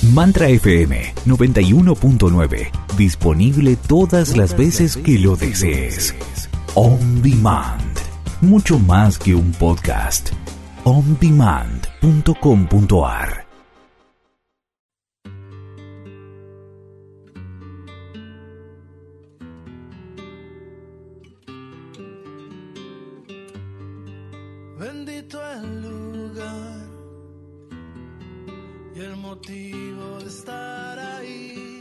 Mantra FM 91.9. Disponible todas las veces que lo desees. On Demand. Mucho más que un podcast. ondemand.com.ar. Bendito el lugar y el motivo de estar ahí.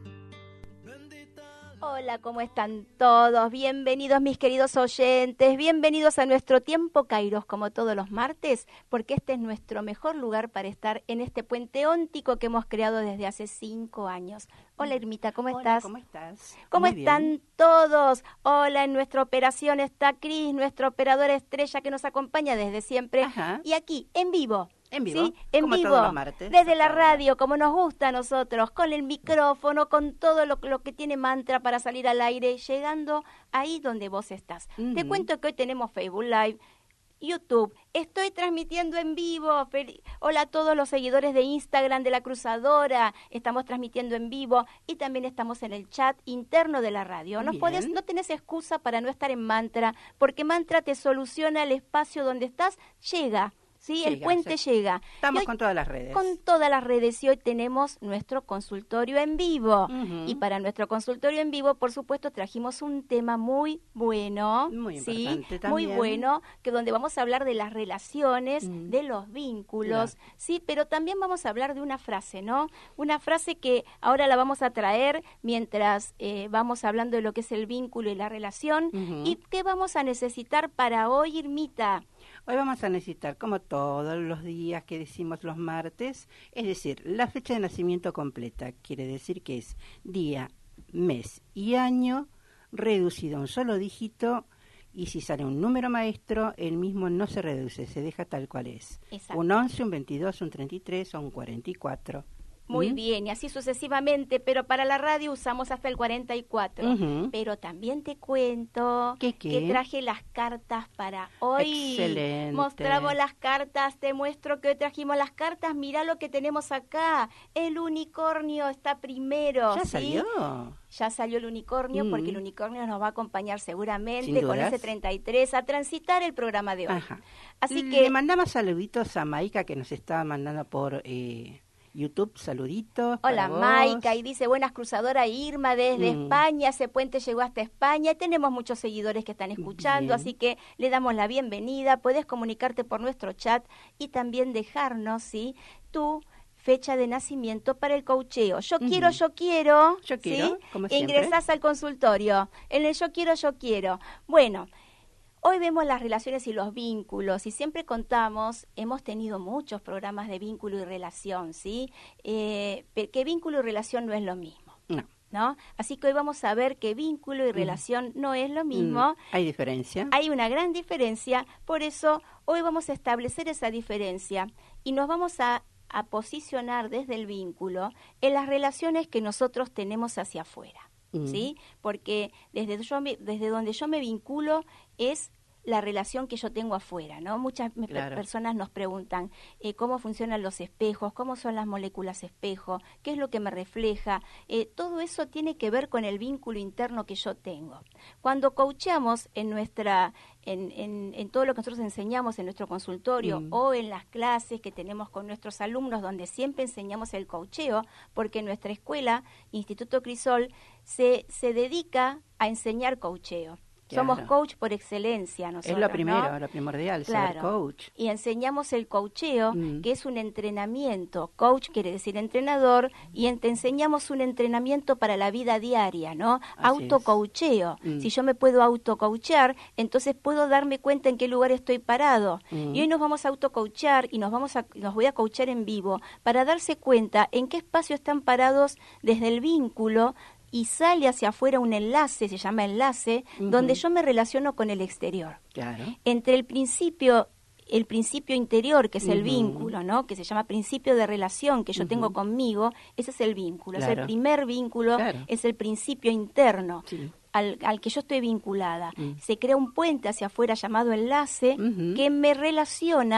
Hola, ¿cómo están todos? Bienvenidos mis queridos oyentes, bienvenidos a nuestro Tiempo Kairos, como todos los martes, porque este es nuestro mejor lugar para estar en este puente óntico que hemos creado desde hace 5 años. Hola, Irmita, ¿cómo estás? ¿Cómo estás? ¿Cómo Muy están bien. todos? Hola, en nuestra operación está Cris, nuestra operadora estrella que nos acompaña desde siempre. Ajá. Y aquí, en vivo. En vivo, ¿Sí? En como vivo, todos los martes, desde la hasta ahora. radio, como nos gusta a nosotros, con el micrófono, con todo lo que tiene Mantra para salir al aire, llegando ahí donde vos estás. Te cuento que hoy tenemos Facebook Live, YouTube, estoy transmitiendo en vivo. Hola a todos los seguidores de Instagram de La Cruzadora, estamos transmitiendo en vivo y también estamos en el chat interno de la radio. No tenés excusa para no estar en Mantra, porque Mantra te soluciona el espacio donde estás, llega. Sí, el puente llega. Estamos Hoy, con todas las redes. Con todas las redes, y hoy tenemos nuestro consultorio en vivo. Y para nuestro consultorio en vivo, por supuesto, trajimos un tema muy bueno. Muy ¿sí? importante también. Muy bueno, que donde vamos a hablar de las relaciones, de los vínculos, Claro. sí, pero también vamos a hablar de una frase, ¿no? Una frase que ahora la vamos a traer mientras vamos hablando de lo que es el vínculo y la relación. ¿Y qué vamos a necesitar para hoy, Irmita? Hoy vamos a necesitar, como todos los días que decimos los martes, es decir, la fecha de nacimiento completa. Quiere decir que es día, mes y año reducido a un solo dígito, y si sale un número maestro, el mismo no se reduce, se deja tal cual es. Exacto. Un 11, un 22, un 33 o un 44. Muy bien, y así sucesivamente, pero para la radio usamos hasta el 44. Pero también te cuento ¿Qué? que traje las cartas para hoy. Excelente. Mostramos las cartas, te muestro que hoy trajimos las cartas. Mirá lo que tenemos acá. El unicornio está primero. ¿Ya ¿sí? salió? Ya salió el unicornio, porque el unicornio nos va a acompañar seguramente Sin con dudas. ese 33 a transitar el programa de hoy. Ajá. Así que Le mandamos saluditos a Maika, que nos está mandando por YouTube, saluditos. hola para vos. Maika, y dice buenas cruzadoras Irma desde España, ese puente llegó hasta España y tenemos muchos seguidores que están escuchando, Bien. así que le damos la bienvenida. Podés comunicarte por nuestro chat y también dejarnos, ¿sí?, tu fecha de nacimiento para el coacheo. Yo quiero, Yo ¿sí? quiero, como siempre. Ingresás al consultorio en el yo quiero. Bueno, hoy vemos las relaciones y los vínculos, y siempre contamos, hemos tenido muchos programas de vínculo y relación, ¿sí? Que vínculo y relación no es lo mismo, ¿no? Así que hoy vamos a ver que vínculo y relación no es lo mismo. ¿Hay diferencia? Hay una gran diferencia, por eso hoy vamos a establecer esa diferencia y nos vamos a posicionar desde el vínculo en las relaciones que nosotros tenemos hacia afuera. ¿Sí? Porque desde donde yo me vinculo es la relación que yo tengo afuera, ¿no? Muchas personas nos preguntan cómo funcionan los espejos, cómo son las moléculas espejo, qué es lo que me refleja. Todo eso tiene que ver con el vínculo interno que yo tengo. Cuando coacheamos en todo lo que nosotros enseñamos en nuestro consultorio o en las clases que tenemos con nuestros alumnos, donde siempre enseñamos el coacheo, porque nuestra escuela, Instituto Crisol, se dedica a enseñar coacheo. Claro. Somos coach por excelencia nosotros, Es lo primero, ¿no? lo primordial, Claro. ser coach. Y enseñamos el coacheo, que es un entrenamiento. Coach quiere decir entrenador, y te enseñamos un entrenamiento para la vida diaria, ¿no? Así Autocoacheo. Si yo me puedo autocoachear, entonces puedo darme cuenta en qué lugar estoy parado. Y hoy nos vamos a autocoachear y nos voy a coachar en vivo para darse cuenta en qué espacio están parados desde el vínculo, y sale hacia afuera un enlace, se llama enlace, donde yo me relaciono con el exterior. Claro. Entre el principio interior, que es el vínculo, ¿no? Que se llama principio de relación que yo tengo conmigo, ese es el vínculo. Claro. Es el primer vínculo, Claro. es el principio interno. Sí. Al que yo estoy vinculada. Se crea un puente hacia afuera llamado enlace, que me relaciona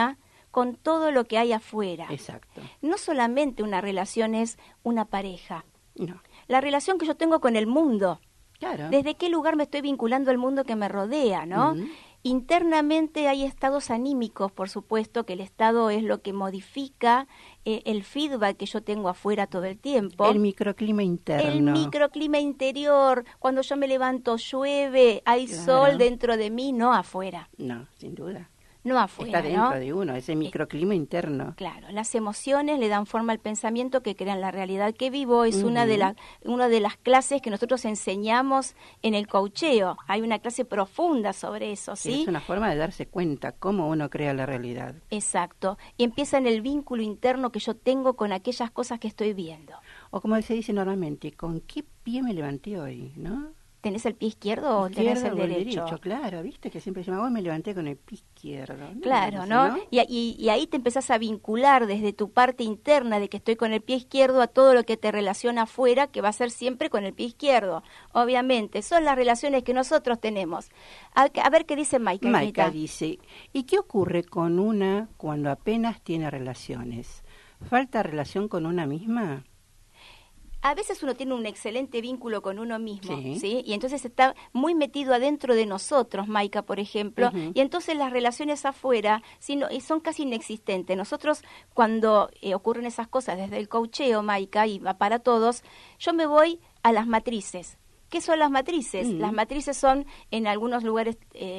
con todo lo que hay afuera. Exacto. No solamente una relación es una pareja. No. La relación que yo tengo con el mundo. Claro. ¿Desde qué lugar me estoy vinculando al mundo que me rodea, no? Internamente hay estados anímicos, por supuesto, que el estado es lo que modifica el feedback que yo tengo afuera todo el tiempo. El microclima interno. El microclima interior, cuando yo me levanto llueve, hay sol dentro de mí, no afuera. No, sin duda. No afuera, está dentro ¿no? de uno, ese microclima interno. Claro, las emociones le dan forma al pensamiento que crean la realidad que vivo. Es una de las clases que nosotros enseñamos en el coacheo. Hay una clase profunda sobre eso, ¿sí? Es una forma de darse cuenta cómo uno crea la realidad. Exacto. Y empieza en el vínculo interno que yo tengo con aquellas cosas que estoy viendo. O como se dice normalmente, ¿con qué pie me levanté hoy, no? ¿Tenés el pie izquierdo o tenés el o derecho? Claro, viste que siempre decimos, hoy me levanté con el pie izquierdo. Claro, ¿no? Y ahí te empezás a vincular desde tu parte interna de que estoy con el pie izquierdo a todo lo que te relaciona afuera, que va a ser siempre con el pie izquierdo. Obviamente, son las relaciones que nosotros tenemos. A ver qué dice Maika. Maika dice, ¿y qué ocurre con una cuando apenas tiene relaciones? ¿Falta relación con una misma? A veces uno tiene un excelente vínculo con uno mismo, ¿sí? Y entonces está muy metido adentro de nosotros, Maika, por ejemplo, y entonces las relaciones afuera son casi inexistentes. Nosotros, cuando ocurren esas cosas desde el coacheo, Maika, y va para todos, yo me voy a las matrices. ¿Qué son las matrices? Las matrices son, en algunos lugares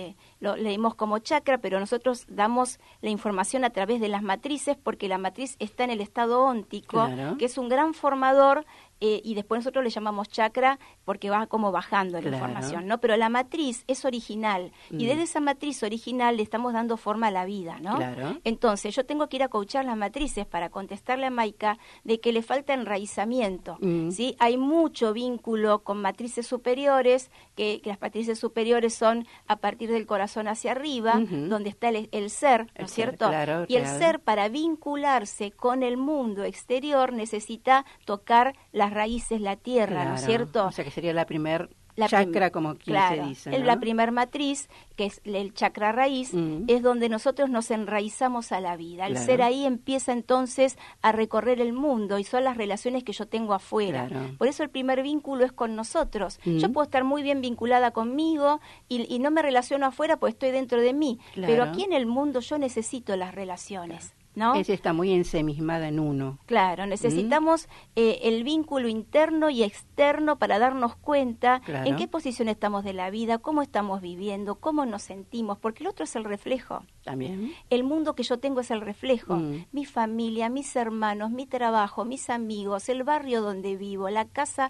lo leemos como chakra, pero nosotros damos la información a través de las matrices porque la matriz está en el estado óntico, que es un gran formador, y después nosotros le llamamos chakra porque va como bajando la información, ¿no? Pero la matriz es original y desde esa matriz original le estamos dando forma a la vida, ¿no? Entonces yo tengo que ir a coachar las matrices para contestarle a Maika de que le falta enraizamiento, ¿sí? Hay mucho vínculo con matrices superiores, que las matrices superiores son a partir del corazón hacia arriba, donde está el ser, ¿no es cierto? Claro, y el ser, para vincularse con el mundo exterior, necesita tocar las raíces, la tierra, ¿no es cierto? O sea que sería la primer chakra, como quien se dice, ¿no? La primer matriz, que es el chakra raíz, es donde nosotros nos enraizamos a la vida. El ser ahí empieza entonces a recorrer el mundo y son las relaciones que yo tengo afuera. Por eso el primer vínculo es con nosotros. Yo puedo estar muy bien vinculada conmigo y no me relaciono afuera porque estoy dentro de mí. Pero aquí en el mundo yo necesito las relaciones. ¿No? Esa está muy ensemismada en uno. Claro, necesitamos el vínculo interno y externo para darnos cuenta en qué posición estamos de la vida, cómo estamos viviendo, cómo nos sentimos, porque el otro es el reflejo. También. El mundo que yo tengo es el reflejo. Mi familia, mis hermanos, mi trabajo, mis amigos, el barrio donde vivo, la casa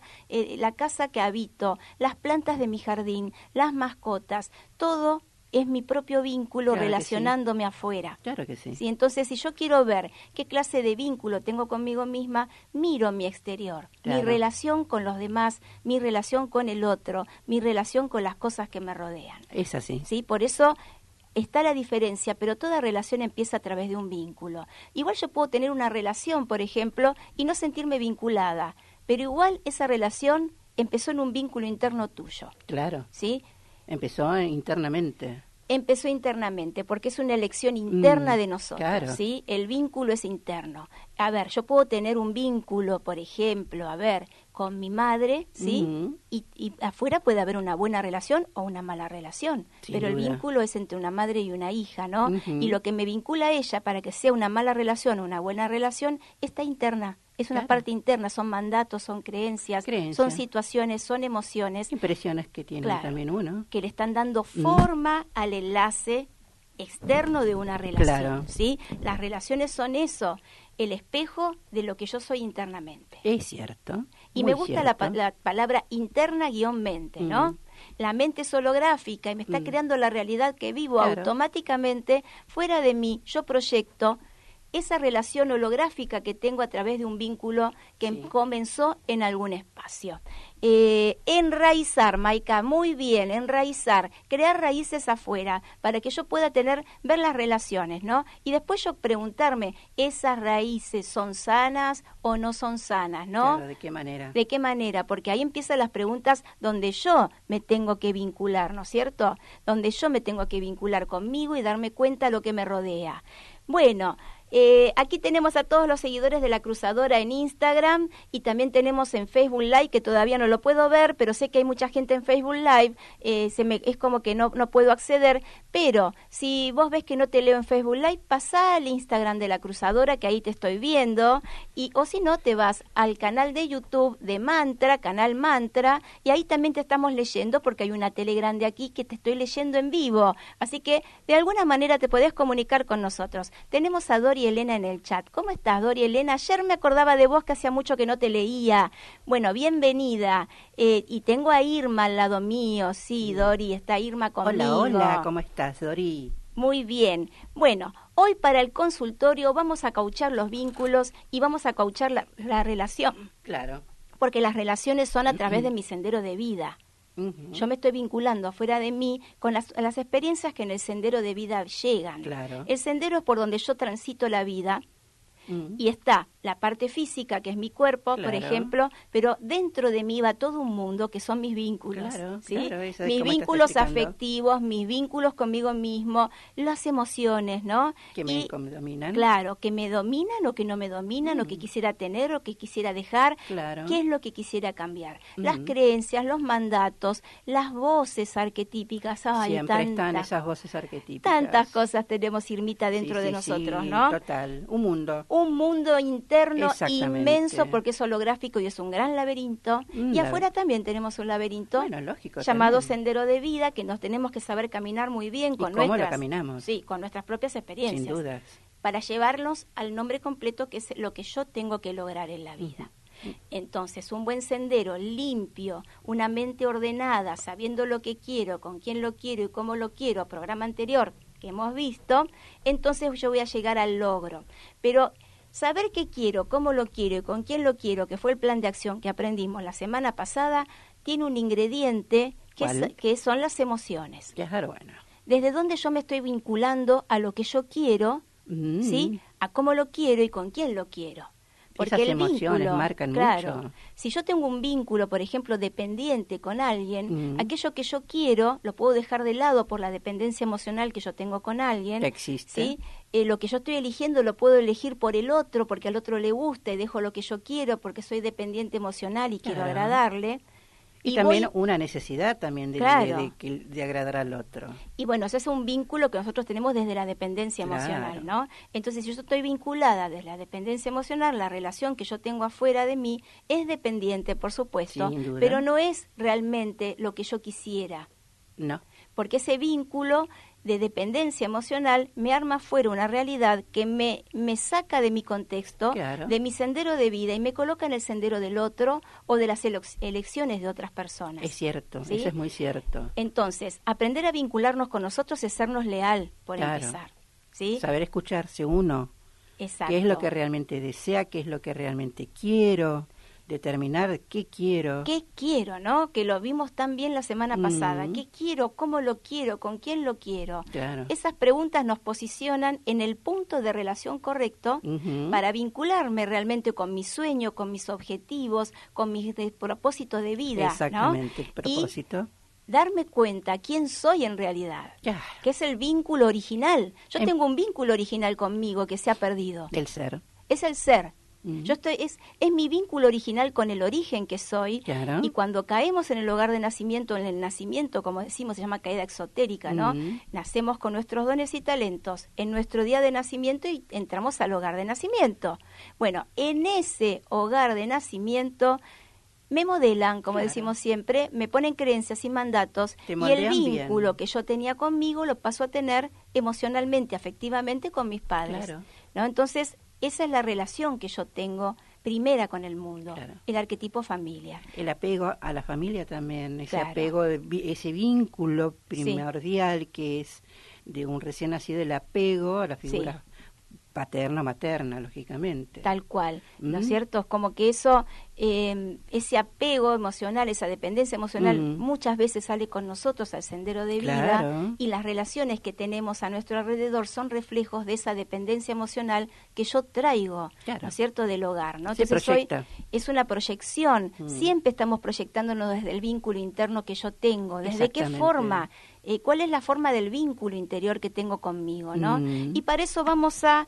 que habito, las plantas de mi jardín, las mascotas, todo es mi propio vínculo relacionándome afuera. Claro que sí. Sí. Entonces, si yo quiero ver qué clase de vínculo tengo conmigo misma, miro mi exterior, mi relación con los demás, mi relación con el otro, mi relación con las cosas que me rodean. Es así. ¿Sí? Por eso está la diferencia, pero toda relación empieza a través de un vínculo. Igual yo puedo tener una relación, por ejemplo, y no sentirme vinculada, pero igual esa relación empezó en un vínculo interno tuyo. Claro. ¿Sí? Empezó internamente. Empezó internamente, porque es una elección interna de nosotros, claro. ¿sí? El vínculo es interno. A ver, yo puedo tener un vínculo, por ejemplo, con mi madre, ¿sí? Y afuera puede haber una buena relación o una mala relación, pero el vínculo es entre una madre y una hija, ¿no? Y lo que me vincula a ella para que sea una mala relación o una buena relación está interna. Es una parte interna, son mandatos, son creencias, son situaciones, son emociones. Impresiones que tiene también uno. Que le están dando forma al enlace externo de una relación, ¿sí? Las relaciones son eso, el espejo de lo que yo soy internamente. Es cierto. Y me gusta la palabra interna-mente, ¿no? La mente es holográfica y me está creando la realidad que vivo automáticamente. Fuera de mí, yo proyecto esa relación holográfica que tengo a través de un vínculo que comenzó en algún espacio. Enraizar, Maika, muy bien, enraizar, crear raíces afuera para que yo pueda ver las relaciones, ¿no? Y después yo preguntarme, ¿esas raíces son sanas o no son sanas, no? Claro, ¿de qué manera? ¿De qué manera? Porque ahí empiezan las preguntas donde yo me tengo que vincular, ¿no es cierto? Donde yo me tengo que vincular conmigo y darme cuenta de lo que me rodea. Bueno, aquí tenemos a todos los seguidores de La Cruzadora en Instagram y también tenemos en Facebook Live, que todavía no lo puedo ver, pero sé que hay mucha gente en Facebook Live, es como que no puedo acceder, pero si vos ves que no te leo en Facebook Live, pasá al Instagram de La Cruzadora, que ahí te estoy viendo, o si no, te vas al canal de YouTube de Mantra, Canal Mantra, y ahí también te estamos leyendo, porque hay una tele grande aquí que te estoy leyendo en vivo, así que de alguna manera te podés comunicar con nosotros. Tenemos a Dori Elena en el chat. ¿Cómo estás, Dori Elena? Ayer me acordaba de vos, que hacía mucho que no te leía. Bueno, bienvenida. Y tengo a Irma al lado mío. Sí, Dori, está Irma conmigo. Hola, ¿cómo estás, Dori? Muy bien. Bueno, hoy para el consultorio vamos a cauchar los vínculos y vamos a cauchar la relación. Claro. Porque las relaciones son a través de mi sendero de vida. Yo me estoy vinculando afuera de mí con las experiencias que en el sendero de vida llegan. Claro. El sendero es por donde yo transito la vida y está la parte física, que es mi cuerpo, por ejemplo, pero dentro de mí va todo un mundo que son mis vínculos. Claro, ¿sí? claro, eso es Mis como vínculos estás explicando. afectivos, mis vínculos conmigo mismo, las emociones, ¿no? Que me dominan. Claro, que me dominan o que no me dominan, o que quisiera tener o que quisiera dejar, Claro. qué es lo que quisiera cambiar. Las creencias, los mandatos, las voces arquetípicas, Siempre están esas voces arquetípicas. tantas cosas tenemos, Irmita, dentro de nosotros, sí, ¿no? Total, un mundo. Un mundo interno Exactamente. inmenso, porque es holográfico y es un gran laberinto. Y afuera también tenemos un laberinto, Bueno, lógico, llamado también. Sendero de Vida, que nos tenemos que saber caminar muy bien con cómo lo nuestras, caminamos? sí, con nuestras propias experiencias. Sin dudas. Para llevarnos al nombre completo, que es lo que yo tengo que lograr en la vida. Entonces, un buen sendero limpio, una mente ordenada, sabiendo lo que quiero, con quién lo quiero y cómo lo quiero, programa anterior que hemos visto, entonces yo voy a llegar al logro. Pero saber qué quiero, cómo lo quiero y con quién lo quiero, que fue el plan de acción que aprendimos la semana pasada, tiene un ingrediente que son las emociones. Claro, bueno. Desde donde yo me estoy vinculando a lo que yo quiero, ¿sí? A cómo lo quiero y con quién lo quiero. Porque esas el emociones vínculo, marcan claro, mucho. Si yo tengo un vínculo, por ejemplo, dependiente con alguien, aquello que yo quiero lo puedo dejar de lado por la dependencia emocional que yo tengo con alguien. Que existe. ¿Sí? Lo que yo estoy eligiendo lo puedo elegir por el otro, porque al otro le gusta, y dejo lo que yo quiero porque soy dependiente emocional y quiero agradarle. Y también una necesidad también de agradar al otro. Y bueno, ese es un vínculo que nosotros tenemos desde la dependencia emocional, ¿no? Entonces, si yo estoy vinculada desde la dependencia emocional, la relación que yo tengo afuera de mí es dependiente, por supuesto, Sin duda. pero no es realmente lo que yo quisiera. No. Porque ese vínculo de dependencia emocional me arma fuera una realidad que me saca de mi contexto, Claro. de mi sendero de vida, y me coloca en el sendero del otro o de las elecciones de otras personas. Es cierto, ¿Sí? eso es muy cierto. Entonces, aprender a vincularnos con nosotros es sernos leal, por Claro. empezar. ¿Sí? Saber escucharse uno. Exacto. ¿Qué es lo que realmente desea? ¿Qué es lo que realmente quiero? Determinar qué quiero. ¿Qué quiero, no? Que lo vimos tan bien la semana pasada. ¿Qué quiero? ¿Cómo lo quiero? ¿Con quién lo quiero? Claro. Esas preguntas nos posicionan en el punto de relación correcto para vincularme realmente con mi sueño, con mis objetivos, con mis propósitos de vida. Exactamente, ¿no? el propósito. Y darme cuenta quién soy en realidad, Claro. que es el vínculo original. Yo tengo un vínculo original conmigo que se ha perdido. Del ser. Es el ser. Yo estoy, es mi vínculo original con el origen que soy. Claro. Y cuando caemos en el hogar de nacimiento, en el nacimiento, como decimos, se llama caída exotérica, ¿no? Nacemos con nuestros dones y talentos en nuestro día de nacimiento y entramos al hogar de nacimiento. Bueno, en ese hogar de nacimiento me modelan, como decimos siempre, me ponen creencias y mandatos, Te y el moldean vínculo bien. que yo tenía conmigo lo paso a tener emocionalmente, afectivamente con mis padres. Claro. ¿No? Entonces, esa es la relación que yo tengo primera con el mundo, Claro. el arquetipo familia. El apego a la familia también, ese Claro. apego, ese vínculo primordial que es de un recién nacido, el apego a la figura paterna o materna, lógicamente. Tal cual, ¿no es cierto? Es como que eso ese apego emocional, esa dependencia emocional, muchas veces sale con nosotros al sendero de vida, y las relaciones que tenemos a nuestro alrededor son reflejos de esa dependencia emocional que yo traigo, ¿no es cierto?, del hogar, ¿no? Entonces es una proyección, siempre estamos proyectándonos desde el vínculo interno que yo tengo, desde qué forma, cuál es la forma del vínculo interior que tengo conmigo, ¿no? Y para eso vamos a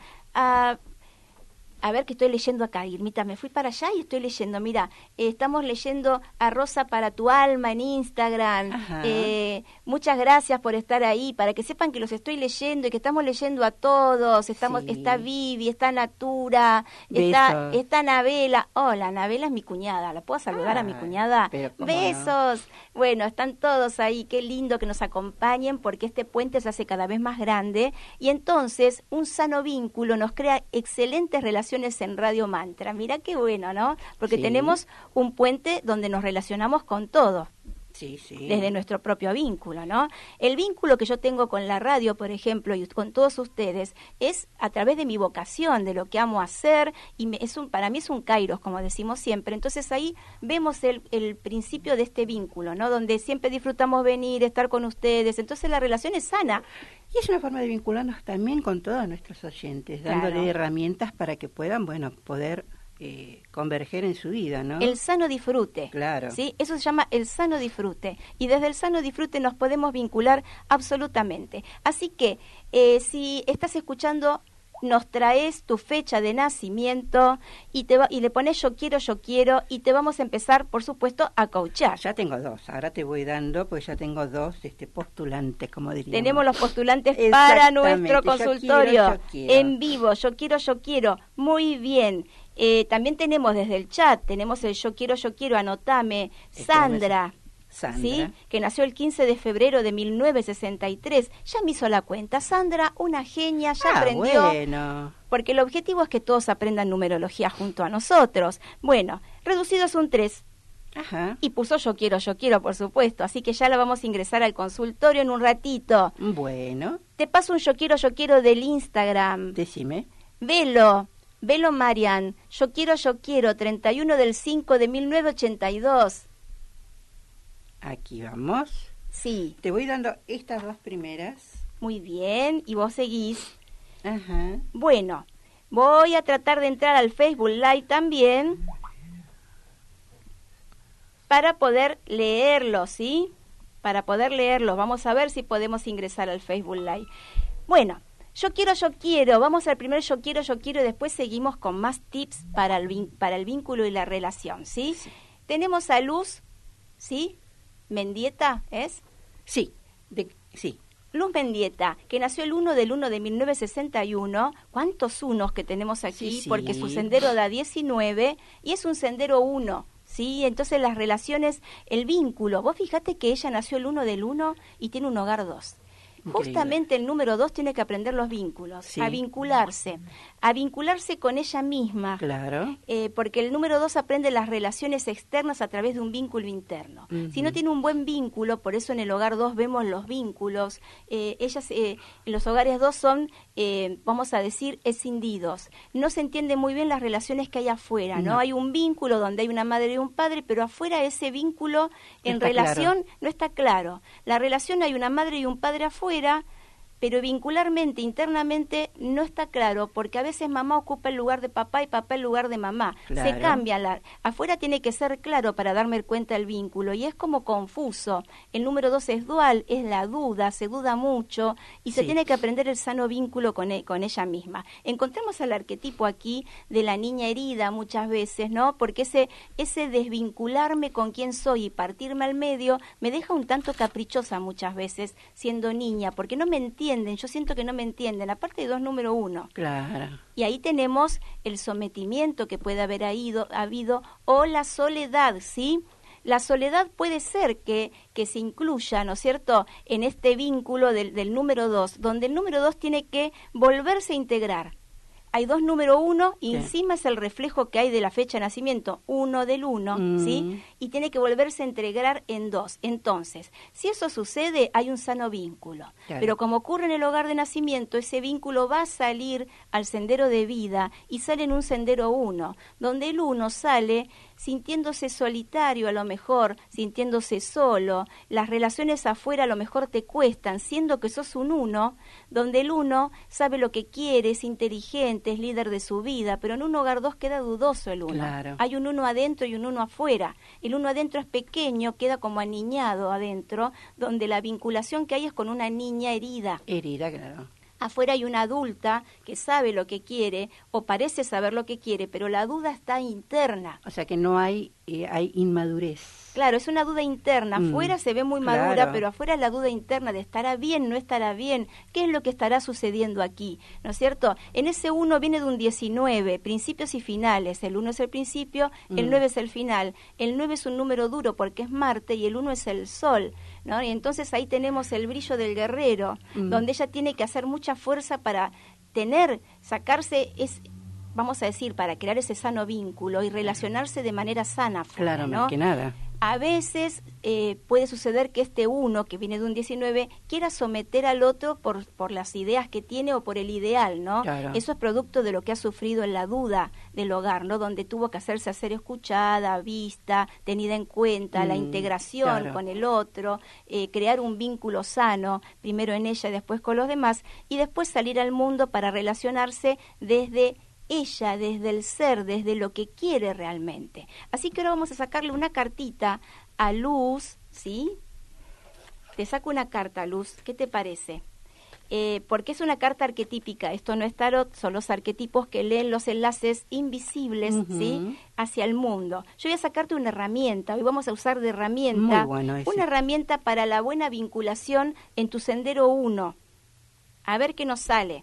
ver, que estoy leyendo acá, Irmita, me fui para allá y estoy leyendo, mira, estamos leyendo a Rosa para tu alma en Instagram, muchas gracias por estar ahí, para que sepan que los estoy leyendo y que estamos leyendo a todos, está Vivi, está Natura, está Anabela. Hola, Anabela es mi cuñada, ¿la puedo saludar a mi cuñada? Besos. No. Bueno, están todos ahí, qué lindo que nos acompañen, porque este puente se hace cada vez más grande, y entonces un sano vínculo nos crea excelentes relaciones en Radio Mantra. Mira qué bueno, ¿no? Porque tenemos un puente donde nos relacionamos con todo. Desde nuestro propio vínculo, ¿no? El vínculo que yo tengo con la radio, por ejemplo, y con todos ustedes, es a través de mi vocación, de lo que amo hacer, y para mí es un kairos, como decimos siempre. Entonces ahí vemos el principio de este vínculo, ¿no? Donde siempre disfrutamos venir, estar con ustedes. Entonces la relación es sana. Y es una forma de vincularnos también con todos nuestros oyentes, dándole herramientas para que puedan, poder converger en su vida, ¿no? El sano disfrute. Claro. ¿Sí? Eso se llama el sano disfrute. Y desde el sano disfrute nos podemos vincular absolutamente. Así que, si estás escuchando, nos traes tu fecha de nacimiento y le pones yo quiero, y te vamos a empezar, por supuesto, a coachar. Ya tengo 2, ahora te voy dando, pues ya tengo 2 postulantes, como diríamos. Tenemos los postulantes para nuestro consultorio. Yo quiero. En vivo, yo quiero, muy bien. También tenemos desde el chat, tenemos el yo quiero, anotame, Sandra, ¿sí? Que nació el 15 de febrero de 1963, ya me hizo la cuenta, Sandra, una genia, ya aprendió, bueno. Porque el objetivo es que todos aprendan numerología junto a nosotros. Bueno, reducidos un 3. Y puso yo quiero, por supuesto, así que ya la vamos a ingresar al consultorio en un ratito. Bueno. Te paso un yo quiero del Instagram. Decime. Velo Marian, yo quiero, 31 del 5 de 1982. Aquí vamos. Sí. Te voy dando estas 2 primeras. Muy bien, y vos seguís. Bueno, voy a tratar de entrar al Facebook Live también para poder leerlo, ¿sí? Para poder leerlo. Vamos a ver si podemos ingresar al Facebook Live. Bueno. Yo quiero, vamos al primer yo quiero, y después seguimos con más tips para el vínculo y la relación, ¿sí? Tenemos a Luz, ¿sí? Mendieta, ¿es? Sí. Luz Mendieta, que nació el 1 del 1 de 1961. ¿Cuántos unos que tenemos aquí? Sí. Porque su sendero da 19 y es un sendero 1, ¿sí? Entonces las relaciones, el vínculo. Vos fíjate que ella nació el 1 del 1 y tiene un hogar 2. Justamente el número 2 tiene que aprender los vínculos, a vincularse con ella misma. Claro. Porque el número 2 aprende las relaciones externas a través de un vínculo interno. Si no tiene un buen vínculo, por eso en el hogar 2 vemos los vínculos. Ellas, en los hogares 2 son, vamos a decir, escindidos. No se entiende muy bien las relaciones que hay afuera, ¿no? Hay un vínculo donde hay una madre y un padre, pero afuera ese vínculo en relación no está claro. La relación hay una madre y un padre afuera, pero vincularmente, internamente, no está claro, porque a veces mamá ocupa el lugar de papá y papá el lugar de mamá. Claro. Se cambia, afuera tiene que ser claro para darme cuenta del vínculo, y es como confuso. El número 2 es dual, es la duda, se duda mucho, y se tiene que aprender el sano vínculo con ella misma. Encontramos al arquetipo aquí de la niña herida muchas veces, ¿no? Porque ese desvincularme con quién soy y partirme al medio me deja un tanto caprichosa muchas veces siendo niña, porque no me entienden, yo siento que no me entienden, aparte de 2 número 1. Claro. Y ahí tenemos el sometimiento que puede haber habido, o la soledad, ¿sí? La soledad puede ser que se incluya, ¿no es cierto?, en este vínculo del número 2, donde el número 2 tiene que volverse a integrar. hay dos número 1, y Sí. encima es el reflejo que hay de la fecha de nacimiento, 1 del 1, ¿sí? Y tiene que volverse a integrar en 2. Entonces, si eso sucede, hay un sano vínculo. Claro. Pero como ocurre en el hogar de nacimiento, ese vínculo va a salir al sendero de vida y sale en un sendero 1, donde el 1 sale sintiéndose solitario a lo mejor, sintiéndose solo, las relaciones afuera a lo mejor te cuestan, siendo que sos un 1, donde el 1 sabe lo que quiere, es inteligente, es líder de su vida, pero en un hogar 2 queda dudoso el 1. Claro. Hay un 1 adentro y un 1 afuera. El 1 adentro es pequeño, queda como aniñado adentro, donde la vinculación que hay es con una niña herida. Herida, claro. Afuera hay una adulta que sabe lo que quiere o parece saber lo que quiere, pero la duda está interna. O sea que no hay, hay inmadurez. Claro, es una duda interna. Afuera se ve muy madura, claro. pero afuera es la duda interna de estará bien, no estará bien. ¿Qué es lo que estará sucediendo aquí? ¿No es cierto? En ese 1 viene de un 19, principios y finales. El 1 es el principio, el 9 es el final. El 9 es un número duro porque es Marte y el 1 es el Sol, ¿no? Y entonces ahí tenemos el brillo del guerrero, donde ella tiene que hacer mucha fuerza para sacarse, vamos a decir, para crear ese sano vínculo y relacionarse de manera sana. Claro, ¿no? más que nada. A veces puede suceder que este 1, que viene de un 19, quiera someter al otro por las ideas que tiene o por el ideal, ¿no? Claro. Eso es producto de lo que ha sufrido en la duda del hogar, ¿no? Donde tuvo que hacerse ser escuchada, vista, tenida en cuenta, la integración claro. con el otro, crear un vínculo sano, primero en ella y después con los demás, y después salir al mundo para relacionarse desde ella, desde el ser, desde lo que quiere realmente. Así que ahora vamos a sacarle una cartita a Luz, ¿sí? Te saco una carta, Luz, ¿qué te parece? Porque es una carta arquetípica, esto no es tarot, son los arquetipos que leen los enlaces invisibles, ¿sí? Hacia el mundo. Yo voy a sacarte una herramienta, hoy vamos a usar de herramienta, Muy bueno ese. una herramienta para la buena vinculación en tu sendero 1. A ver qué nos sale.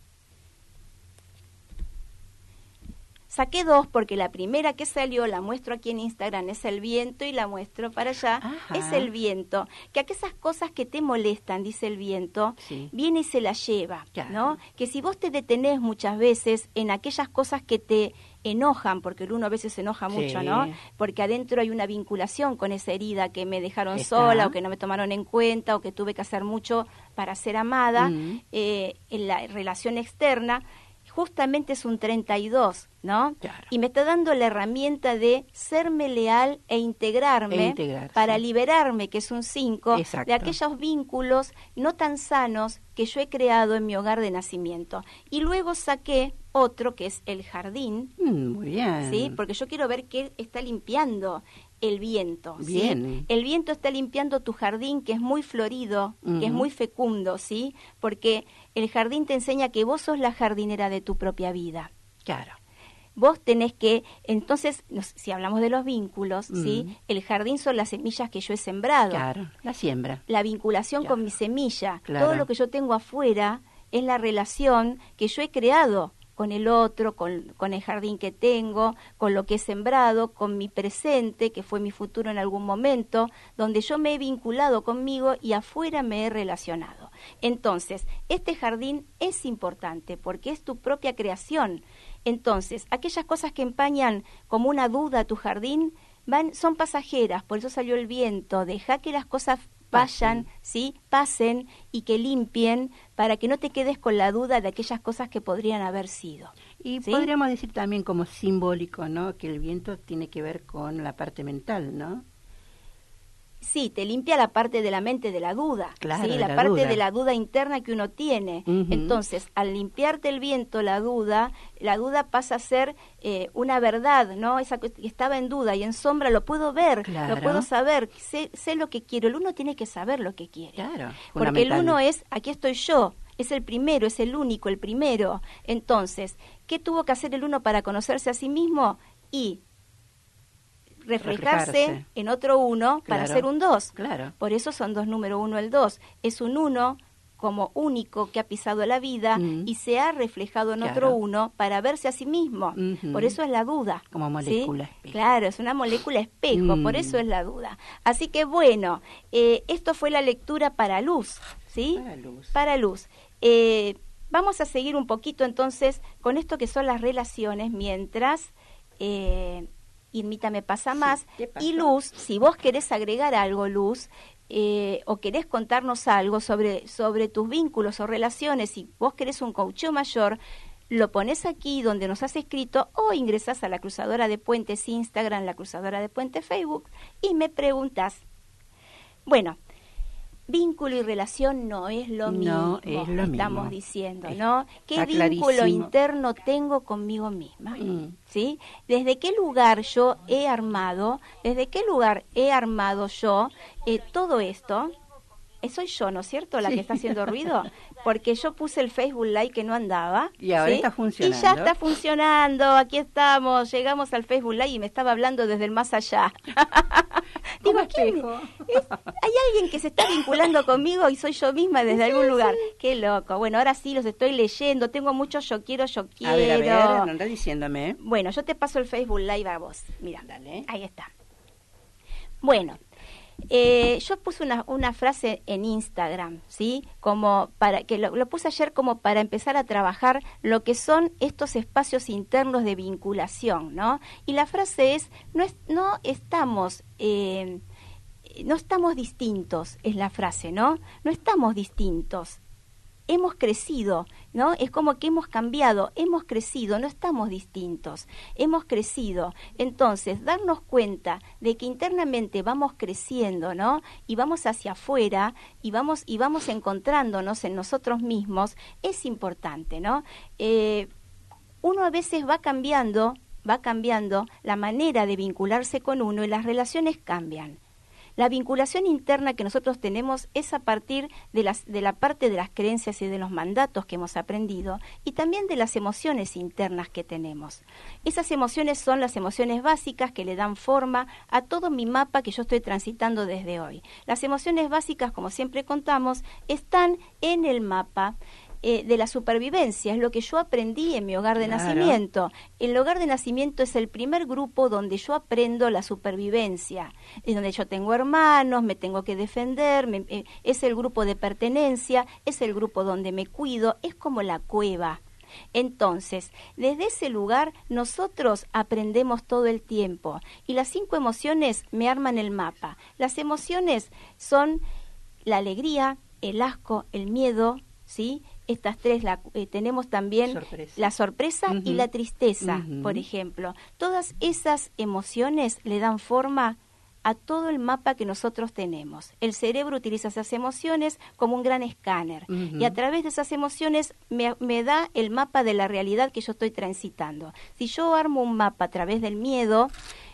Saqué 2 porque la primera que salió, la muestro aquí en Instagram, es el viento y la muestro para allá, Ajá. es el viento. Que aquellas cosas que te molestan, dice el viento, Sí. viene y se las lleva, Claro. ¿no? Que si vos te detenés muchas veces en aquellas cosas que te enojan, porque el 1 a veces se enoja Sí. mucho, ¿no? Porque adentro hay una vinculación con esa herida que me dejaron Está. sola o que no me tomaron en cuenta o que tuve que hacer mucho para ser amada, en la relación externa. Justamente es un 32, ¿no? Claro. Y me está dando la herramienta de serme leal e integrarme para liberarme, que es un 5, Exacto. de aquellos vínculos no tan sanos que yo he creado en mi hogar de nacimiento. Y luego saqué otro que es el jardín, Muy bien. ¿sí? Porque yo quiero ver qué está limpiando el viento, ¿sí? Bien. El viento está limpiando tu jardín, que es muy florido, que es muy fecundo, ¿sí? Porque el jardín te enseña que vos sos la jardinera de tu propia vida. Claro. Vos tenés que, entonces, si hablamos de los vínculos, ¿sí? El jardín son las semillas que yo he sembrado. Claro, la siembra. La vinculación Claro. con mi semilla. Claro. Todo lo que yo tengo afuera es la relación que yo he creado con el otro, con el jardín que tengo, con lo que he sembrado, con mi presente, que fue mi futuro en algún momento, donde yo me he vinculado conmigo y afuera me he relacionado. Entonces, este jardín es importante porque es tu propia creación. Entonces, aquellas cosas que empañan como una duda a tu jardín son pasajeras, por eso salió el viento. Deja que las cosas vayan, ¿sí? Pasen y que limpien para que no te quedes con la duda de aquellas cosas que podrían haber sido. Y ¿sí? podríamos decir también como simbólico, ¿no? Que el viento tiene que ver con la parte mental, ¿no? Sí, te limpia la parte de la mente de la duda, Claro, ¿sí? de La la parte duda. de la duda interna que uno tiene. Entonces, al limpiarte el viento, la duda pasa a ser una verdad, ¿no? Esa que estaba en duda y en sombra lo puedo ver, Claro. lo puedo saber, sé lo que quiero. El uno tiene que saber lo que quiere. Claro, Porque el fundamental. uno es, aquí estoy yo, es el primero, es el único, el primero. Entonces, ¿qué tuvo que hacer el uno para conocerse a sí mismo? Y reflejarse en otro 1 para Claro. ser un 2. Claro. Por eso son 2 número 1 el 2. Es un 1 como único que ha pisado la vida y se ha reflejado en Claro. otro 1 para verse a sí mismo. Por eso es la duda. Como ¿sí? molécula espejo. Claro, es una molécula espejo, por eso es la duda. Así que bueno, esto fue la lectura para Luz, ¿sí? Para Luz. Para Luz. vamos a seguir un poquito entonces con esto que son las relaciones mientras Irmita me pasa más. Y Luz, si vos querés agregar algo, Luz, o querés contarnos algo sobre tus vínculos o relaciones, si vos querés un coacheo mayor, lo pones aquí donde nos has escrito o ingresás a la Cruzadora de Puentes Instagram, la Cruzadora de Puentes Facebook y me preguntás. Bueno, vínculo y relación no es lo mismo, estamos diciendo, ¿no? ¿Qué vínculo interno tengo conmigo misma? ¿Sí? ¿Desde qué lugar yo he armado, yo todo esto? Soy yo, ¿no es cierto?, la que está haciendo ruido, porque yo puse el Facebook Live que no andaba. Y ahora está funcionando. Y ya está funcionando, aquí estamos, llegamos al Facebook Live y me estaba hablando desde el más allá. Digo, ¿hay alguien que se está vinculando conmigo y soy yo misma desde algún lugar? Qué loco. Bueno, ahora sí los estoy leyendo, tengo muchos yo quiero. A ver, anda diciéndome. Bueno, yo te paso el Facebook Live a vos. Mira, dale. Ahí está. Bueno. Yo puse una frase en Instagram, ¿sí? Como para que lo puse ayer como para empezar a trabajar lo que son estos espacios internos de vinculación, ¿no? Y la frase es no estamos distintos, es la frase, ¿no? No estamos distintos. Hemos crecido, ¿no? Es como que hemos cambiado, hemos crecido, no estamos distintos, hemos crecido. Entonces, darnos cuenta de que internamente vamos creciendo, ¿no? Y vamos hacia afuera y vamos encontrándonos en nosotros mismos, es importante, ¿no? Uno a veces va cambiando la manera de vincularse con uno y las relaciones cambian. La vinculación interna que nosotros tenemos es a partir de la parte de las creencias y de los mandatos que hemos aprendido y también de las emociones internas que tenemos. Esas emociones son las emociones básicas que le dan forma a todo mi mapa que yo estoy transitando desde hoy. Las emociones básicas, como siempre contamos, están en el mapa de la supervivencia, es lo que yo aprendí en mi hogar de nacimiento. El hogar de nacimiento es el primer grupo donde yo aprendo la supervivencia, es donde yo tengo hermanos, me tengo que defender, es el grupo de pertenencia, es el grupo donde me cuido, es como la cueva. Entonces, desde ese lugar nosotros aprendemos todo el tiempo y las 5 emociones me arman el mapa. Las emociones son la alegría, el asco, el miedo, ¿sí? Estas 3 tenemos también la sorpresa y la tristeza, por ejemplo. Todas esas emociones le dan forma a todo el mapa que nosotros tenemos. El cerebro utiliza esas emociones como un gran escáner y a través de esas emociones me da el mapa de la realidad que yo estoy transitando. Si yo armo un mapa a través del miedo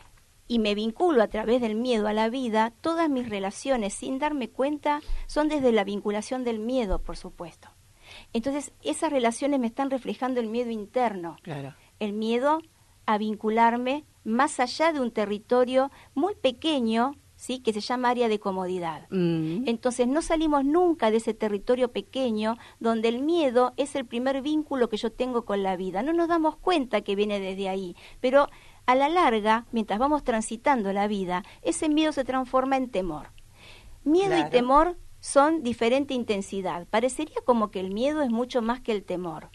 y me vinculo a través del miedo a la vida, todas mis relaciones, sin darme cuenta, son desde la vinculación del miedo, por supuesto. Entonces, esas relaciones me están reflejando el miedo interno. Claro. El miedo a vincularme más allá de un territorio muy pequeño, ¿sí? Que se llama área de comodidad. Entonces, no salimos nunca de ese territorio pequeño donde el miedo es el primer vínculo que yo tengo con la vida. No nos damos cuenta que viene desde ahí, pero a la larga, mientras vamos transitando la vida, ese miedo se transforma en temor. Miedo y temor son diferente intensidad. Parecería como que el miedo es mucho más que el temor.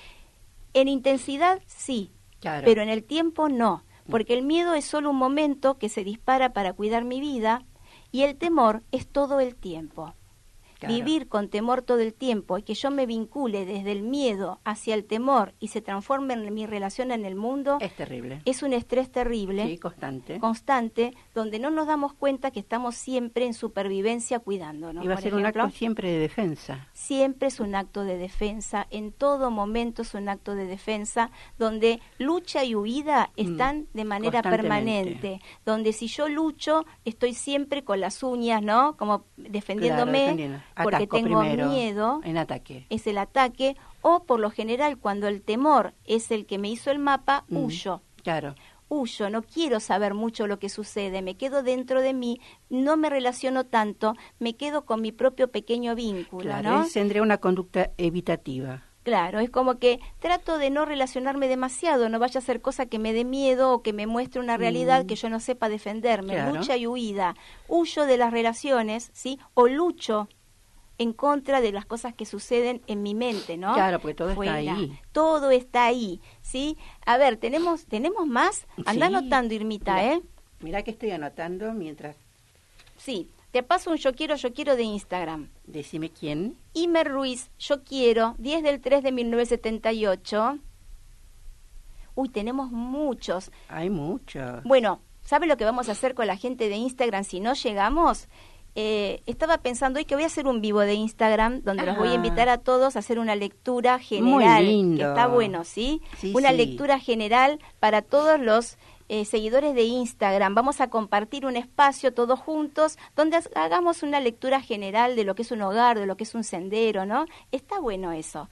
En intensidad, sí, pero en el tiempo no, porque el miedo es solo un momento que se dispara para cuidar mi vida y el temor es todo el tiempo. Vivir con temor todo el tiempo y que yo me vincule desde el miedo hacia el temor y se transforme en mi relación en el mundo es terrible. Es un estrés terrible, sí, constante, donde no nos damos cuenta que estamos siempre en supervivencia cuidándonos. Y va a ser un acto siempre de defensa. Siempre es un acto de defensa, en todo momento es un acto de defensa, donde lucha y huida están de manera permanente, donde si yo lucho estoy siempre con las uñas, ¿no? Como defendiéndome. Porque Ataco tengo primero, miedo, en ataque. Es el ataque, o por lo general cuando el temor es el que me hizo el mapa, huyo. Claro. Huyo, no quiero saber mucho lo que sucede, me quedo dentro de mí, no me relaciono tanto, me quedo con mi propio pequeño vínculo, ¿no? Tendría una conducta evitativa. Claro, es como que trato de no relacionarme demasiado, no vaya a ser cosa que me dé miedo o que me muestre una realidad que yo no sepa defenderme. Lucha y huida. Huyo de las relaciones, ¿sí? O lucho en contra de las cosas que suceden en mi mente, ¿no? Claro, porque todo está ahí. Todo está ahí, ¿sí? A ver, ¿tenemos más? Anda Sí. anotando, Irmita, Mira, ¿eh? Mirá que estoy anotando mientras... Sí, te paso un yo quiero de Instagram. Decime quién. Imer Ruiz, yo quiero, 10 del 3 de 1978. Uy, tenemos muchos. Hay muchos. Bueno, ¿sabe lo que vamos a hacer con la gente de Instagram si no llegamos? Estaba pensando hoy que voy a hacer un vivo de Instagram donde los voy a invitar a todos a hacer una lectura general. Muy lindo. Que está bueno, ¿sí? Sí, Una sí. lectura general para todos los seguidores de Instagram. Vamos a compartir un espacio todos juntos donde hagamos una lectura general de lo que es un hogar, de lo que es un sendero, ¿no? Está bueno eso.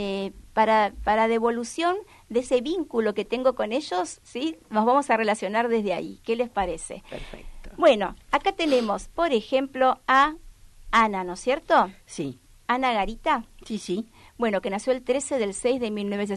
Para devolución de ese vínculo que tengo con ellos, ¿sí? Nos vamos a relacionar desde ahí. ¿Qué les parece? Perfecto. Bueno, acá tenemos, por ejemplo, a Ana, ¿no es cierto? Sí, Ana Garita. sí. Bueno, que nació el 13 del 6 de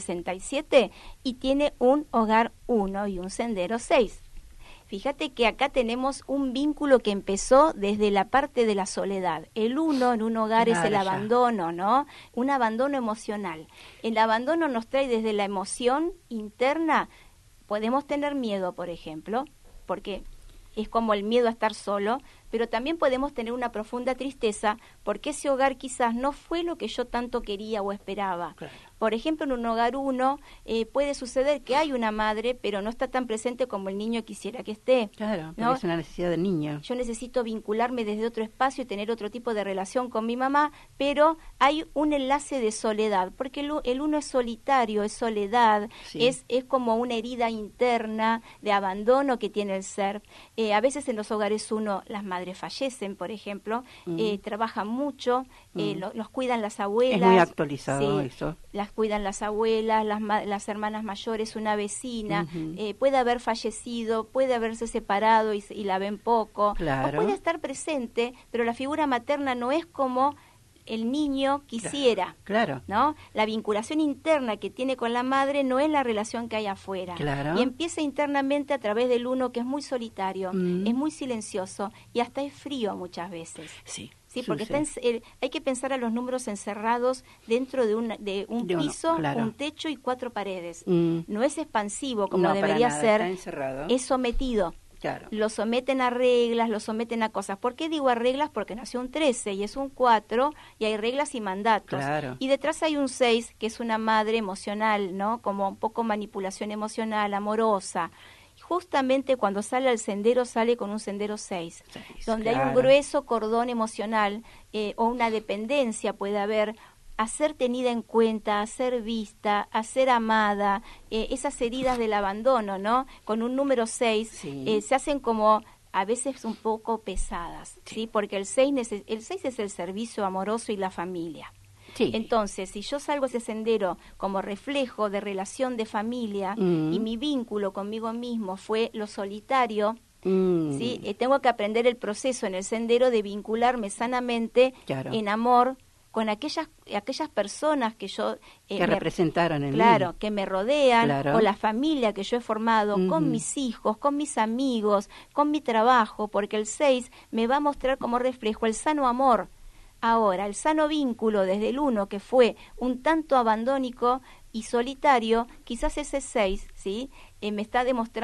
1967 y tiene un hogar 1 y un sendero 6. Fíjate que acá tenemos un vínculo que empezó desde la parte de la soledad. El 1 en un hogar es el Claro, ya. abandono, ¿no? Un abandono emocional. El abandono nos trae desde la emoción interna. Podemos tener miedo, por ejemplo, porque es como el miedo a estar solo, pero también podemos tener una profunda tristeza porque ese hogar quizás no fue lo que yo tanto quería o esperaba. Claro. Por ejemplo, en un hogar 1 puede suceder que hay una madre, pero no está tan presente como el niño quisiera que esté. Claro, porque ¿no? es una necesidad del niño. Yo necesito vincularme desde otro espacio y tener otro tipo de relación con mi mamá, pero hay un enlace de soledad, porque el 1 es solitario, es soledad, Sí. es como una herida interna de abandono que tiene el ser. A veces en los hogares 1 las madres fallecen, por ejemplo, trabajan mucho, los cuidan las abuelas. Es muy actualizado sí, eso. las cuidan las abuelas, las hermanas mayores, una vecina, Ujú. puede haber fallecido, puede haberse separado y la ven poco, Claro. o puede estar presente, pero la figura materna no es como el niño quisiera, Claro. ¿no? La vinculación interna que tiene con la madre no es la relación que hay afuera. Claro. Y empieza internamente a través del 1 que es muy solitario, es muy silencioso y hasta es frío muchas veces. Sí. Sí, porque sucede. hay que pensar a los números encerrados dentro de un De uno, piso, claro. un techo y 4 paredes. Mm. No es expansivo como No, para debería nada, ser, está encerrado. es sometido. Claro. Lo someten a reglas, lo someten a cosas. ¿Por qué digo a reglas? Porque nació un 13 y es un 4 y hay reglas y mandatos. Claro. Y detrás hay un 6 que es una madre emocional, ¿no? Como un poco manipulación emocional, amorosa. Justamente cuando sale al sendero sale con un sendero 6, donde hay un claro. grueso cordón emocional o una dependencia puede haber, a ser tenida en cuenta, a ser vista, a ser amada, esas heridas del abandono, ¿no? Con un número 6 Sí. se hacen como a veces un poco pesadas, ¿sí? Porque el 6 es el servicio amoroso y la familia. Sí. Entonces, si yo salgo a ese sendero como reflejo de relación de familia y mi vínculo conmigo mismo fue lo solitario, ¿sí? Tengo que aprender el proceso en el sendero de vincularme sanamente Claro. en amor con aquellas personas que yo... que representaron en mí. Claro, que me rodean, Claro. o la familia que yo he formado, con mis hijos, con mis amigos, con mi trabajo, porque el 6 me va a mostrar como reflejo el sano amor. Ahora, el sano vínculo desde el 1, que fue un tanto abandónico y solitario, quizás ese 6, ¿sí? Me está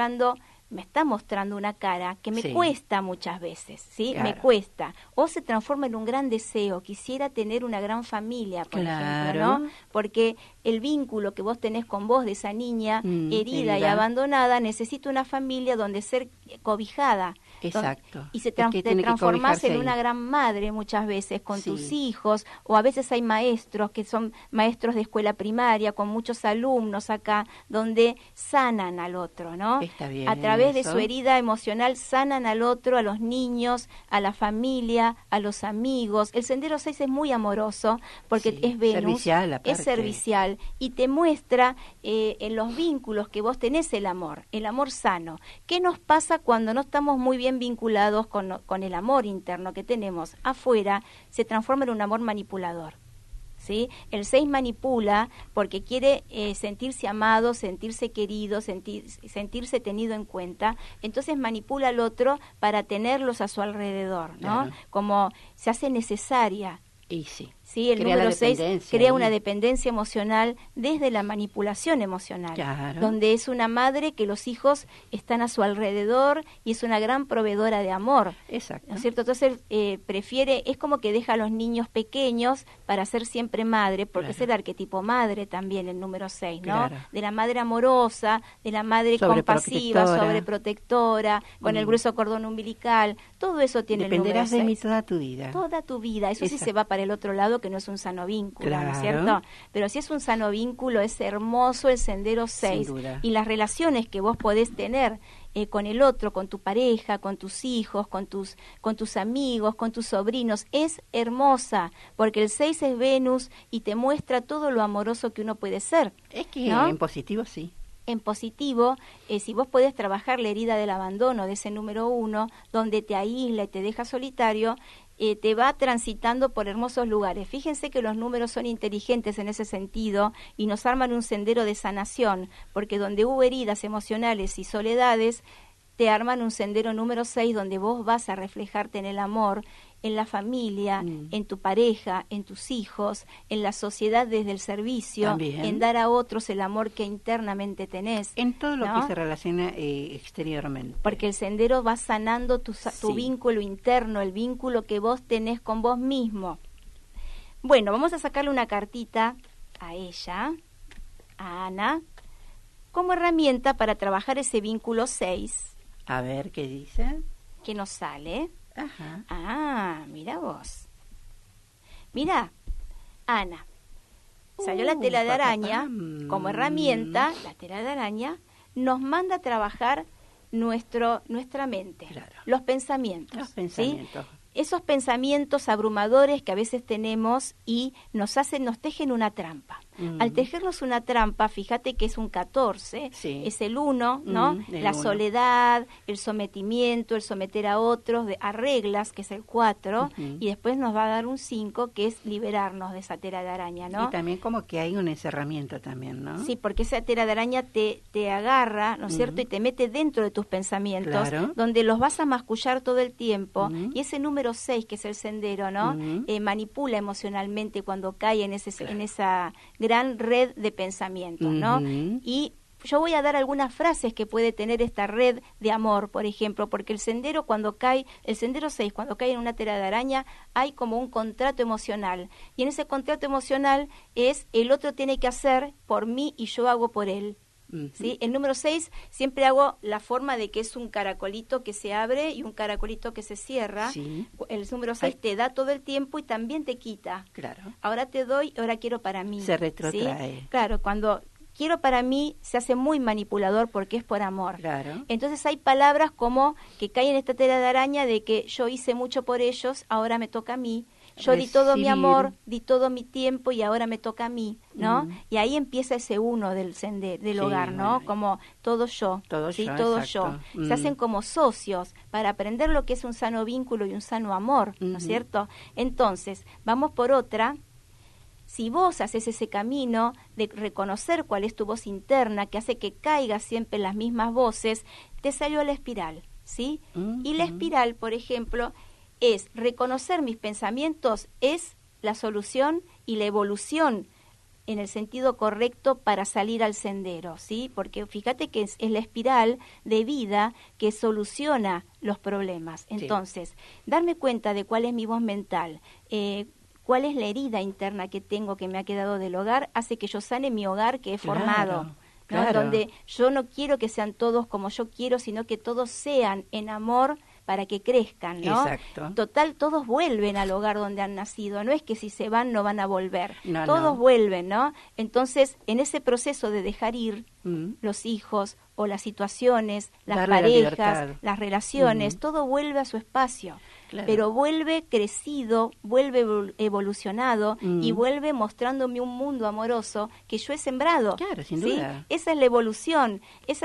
mostrando una cara que me Sí. cuesta muchas veces, ¿sí? Claro. Me cuesta. O se transforma en un gran deseo. Quisiera tener una gran familia, por Claro. ejemplo, ¿no? Porque el vínculo que vos tenés con vos de esa niña herida y herida. abandonada necesita una familia donde ser cobijada. Exacto. Y te tiene que transformás cobijarse en ahí. una gran madre muchas veces con Sí. tus hijos, o a veces hay maestros que son maestros de escuela primaria con muchos alumnos acá, donde sanan al otro, ¿no? Está bien A través de eso. su herida emocional sanan al otro, a los niños, a la familia, a los amigos. El sendero 6 es muy amoroso porque Sí, es Venus, servicial aparte. es servicial y te muestra en los vínculos que vos tenés el amor sano. ¿Qué nos pasa cuando no estamos muy bien vinculados con el amor interno que tenemos? Afuera se transforma en un amor manipulador. ¿Sí? El 6 manipula porque quiere sentirse amado, sentirse querido, sentirse tenido en cuenta, entonces manipula al otro para tenerlos a su alrededor, ¿no? Claro. Como se hace necesaria Y sí. ¿Sí? El Crea número la 6 dependencia crea ahí. una dependencia emocional desde la manipulación emocional, Claro. donde es una madre que los hijos están a su alrededor y es una gran proveedora de amor. Exacto. ¿No es cierto? Entonces prefiere, es como que deja a los niños pequeños para ser siempre madre, porque Claro. es el arquetipo madre también, el número 6, ¿no? Claro. De la madre amorosa, de la madre compasiva, sobreprotectora, con el grueso cordón umbilical, todo eso tiene Dependerás el número 6. de mí toda tu vida. Toda tu vida, eso sí Exacto. se va para el otro lado, que no es un sano vínculo, ¿no es Claro. cierto? Pero si es un sano vínculo, es hermoso el sendero 6. Sin duda. Y las relaciones que vos podés tener con el otro, con tu pareja, con tus hijos, con tus amigos, con tus sobrinos, es hermosa, porque el 6 es Venus y te muestra todo lo amoroso que uno puede ser. Es que ¿no? en positivo sí. En positivo, si vos podés trabajar la herida del abandono de ese número 1, donde te aísla y te deja solitario, te va transitando por hermosos lugares. Fíjense que los números son inteligentes en ese sentido y nos arman un sendero de sanación, porque donde hubo heridas emocionales y soledades, te arman un sendero número 6 donde vos vas a reflejarte en el amor, en la familia, en tu pareja, en tus hijos, en la sociedad desde el servicio, También. en dar a otros el amor que internamente tenés. En todo lo ¿no? que se relaciona exteriormente. Porque el sendero va sanando tu Sí. vínculo interno, el vínculo que vos tenés con vos mismo. Bueno, vamos a sacarle una cartita a ella, a Ana, como herramienta para trabajar ese vínculo 6 A ver qué dice. que nos sale. Ajá. Ah, mira vos. Mira, Ana, salió la tela de araña como herramienta. La tela de araña nos manda a trabajar nuestra mente, Claro. los pensamientos. Los ¿sí? pensamientos. Esos pensamientos abrumadores que a veces tenemos y nos tejen una trampa. Al tejernos una trampa, fíjate que es un 14, Sí. es el 1, ¿no? El La 1. soledad, el sometimiento, el someter a otros, a reglas, que es el 4, y después nos va a dar un 5, que es liberarnos de esa tela de araña, ¿no? Y también como que hay un encerramiento también, ¿no? Sí, porque esa tela de araña te agarra, ¿no es cierto? Y te mete dentro de tus pensamientos, Claro. donde los vas a mascullar todo el tiempo. Y ese número 6, que es el sendero, ¿no? Manipula emocionalmente cuando cae en esa gran red de pensamientos, ¿no? Y yo voy a dar algunas frases que puede tener esta red de amor, por ejemplo, porque el sendero 6, cuando cae en una tela de araña, hay como un contrato emocional. Y en ese contrato emocional es el otro tiene que hacer por mí y yo hago por él. ¿Sí? El número 6 siempre hago la forma de que es un caracolito que se abre y un caracolito que se cierra. Sí. El número 6 te da todo el tiempo y también te quita. Claro. Ahora te doy, ahora quiero para mí. Se retrotrae. ¿sí? Claro, cuando quiero para mí se hace muy manipulador porque es por amor. Claro. Entonces hay palabras como que caen en esta tela de araña de que yo hice mucho por ellos, ahora me toca a mí. Yo di todo mi amor, di todo mi tiempo y ahora me toca a mí, ¿no? Y ahí empieza ese 1 del hogar, ¿no? Bueno. Como todo yo, Todo ¿sí? yo, Todo exacto. yo. Se hacen como socios para aprender lo que es un sano vínculo y un sano amor, ¿no es cierto? Entonces, vamos por otra. Si vos haces ese camino de reconocer cuál es tu voz interna, que hace que caigas siempre en las mismas voces, te salió la espiral, ¿sí? Y la espiral, por ejemplo, es reconocer mis pensamientos, es la solución y la evolución en el sentido correcto para salir al sendero, ¿sí? Porque fíjate que es la espiral de vida que soluciona los problemas. Entonces, darme cuenta de cuál es mi voz mental, cuál es la herida interna que tengo que me ha quedado del hogar, hace que yo sane mi hogar que he formado, ¿no? Claro. Donde yo no quiero que sean todos como yo quiero, sino que todos sean en amor para que crezcan, ¿no? Exacto. Total, todos vuelven al hogar donde han nacido, no es que si se van no van a volver, No, todos no. vuelven, ¿no? Entonces, en ese proceso de dejar ir los hijos o las situaciones, las Darle la parejas, libertad. las relaciones, todo vuelve a su espacio. Claro. Pero vuelve crecido, vuelve evolucionado y vuelve mostrándome un mundo amoroso que yo he sembrado. Claro, sin ¿sí? duda. Esa es la evolución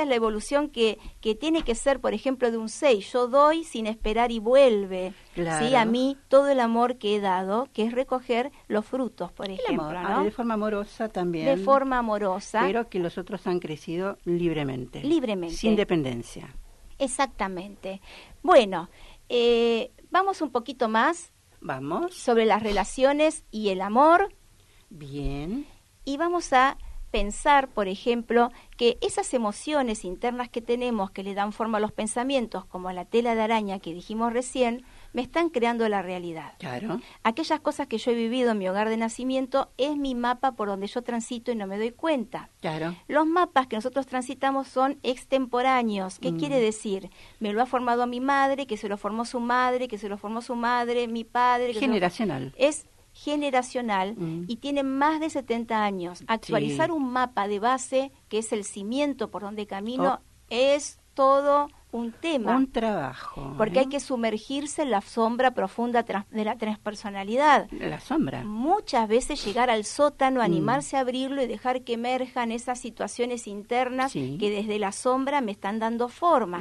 que tiene que ser, por ejemplo, de un 6. Yo doy sin esperar y vuelve. Claro. ¿sí? A mí todo el amor que he dado, que es recoger los frutos, por ejemplo. El amor, ¿no? de forma amorosa también. De forma amorosa. Pero que los otros han crecido libremente. Libremente. Sin dependencia. Exactamente. Bueno, vamos un poquito más Vamos. sobre las relaciones y el amor. Bien. Y vamos a pensar, por ejemplo, que esas emociones internas que tenemos que le dan forma a los pensamientos, como la tela de araña que dijimos recién, me están creando la realidad. Claro. Aquellas cosas que yo he vivido en mi hogar de nacimiento es mi mapa por donde yo transito y no me doy cuenta. Claro. Los mapas que nosotros transitamos son extemporáneos. ¿Qué quiere decir? Me lo ha formado mi madre, que se lo formó su madre, que se lo formó su madre, mi padre. Que Generacional. es generacional y tiene más de 70 años. Actualizar un mapa de base, que es el cimiento por donde camino, es todo un tema. Un trabajo. Porque hay que sumergirse en la sombra profunda de la transpersonalidad. La sombra. Muchas veces llegar al sótano, animarse a abrirlo y dejar que emerjan esas situaciones internas que desde la sombra me están dando forma.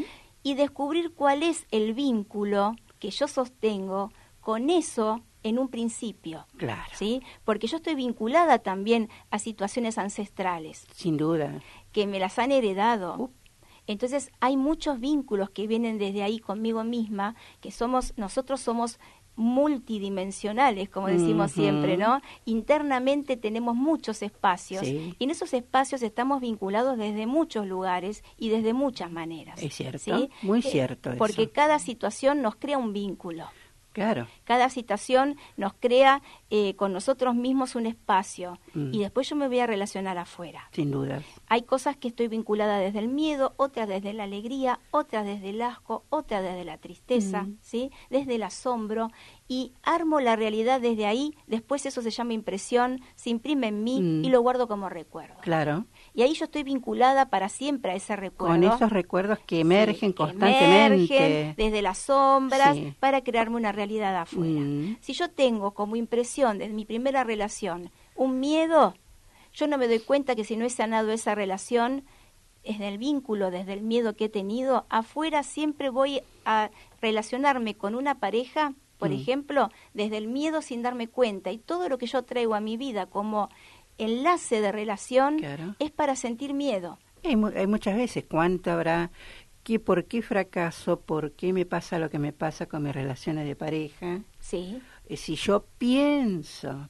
Y descubrir cuál es el vínculo que yo sostengo con eso en un principio. Claro. ¿Sí? Porque yo estoy vinculada también a situaciones ancestrales. Sin duda. Que me las han heredado. Entonces hay muchos vínculos que vienen desde ahí conmigo misma, que nosotros somos multidimensionales, como decimos siempre, ¿no? Internamente tenemos muchos espacios y en esos espacios estamos vinculados desde muchos lugares y desde muchas maneras. Es cierto, ¿sí? muy cierto eso. Porque cada situación nos crea un vínculo. Claro. Cada situación nos crea con nosotros mismos un espacio y después yo me voy a relacionar afuera. Sin duda. Hay cosas que estoy vinculada desde el miedo, otras desde la alegría, otras desde el asco, otras desde la tristeza, ¿sí? Desde el asombro, y armo la realidad desde ahí. Después eso se llama impresión, se imprime en mí y lo guardo como recuerdo. Claro. Y ahí yo estoy vinculada para siempre a ese recuerdo. Con esos recuerdos que emergen constantemente. Emergen desde las sombras para crearme una realidad afuera. Si yo tengo como impresión de mi primera relación un miedo, yo no me doy cuenta que si no he sanado esa relación, desde el vínculo, desde el miedo que he tenido, afuera siempre voy a relacionarme con una pareja, por ejemplo, desde el miedo sin darme cuenta. Y todo lo que yo traigo a mi vida como enlace de relación es para sentir miedo. Hay muchas veces, ¿cuánto habrá? ¿Por qué fracaso? ¿Por qué me pasa lo que me pasa con mis relaciones de pareja? Sí. Si yo pienso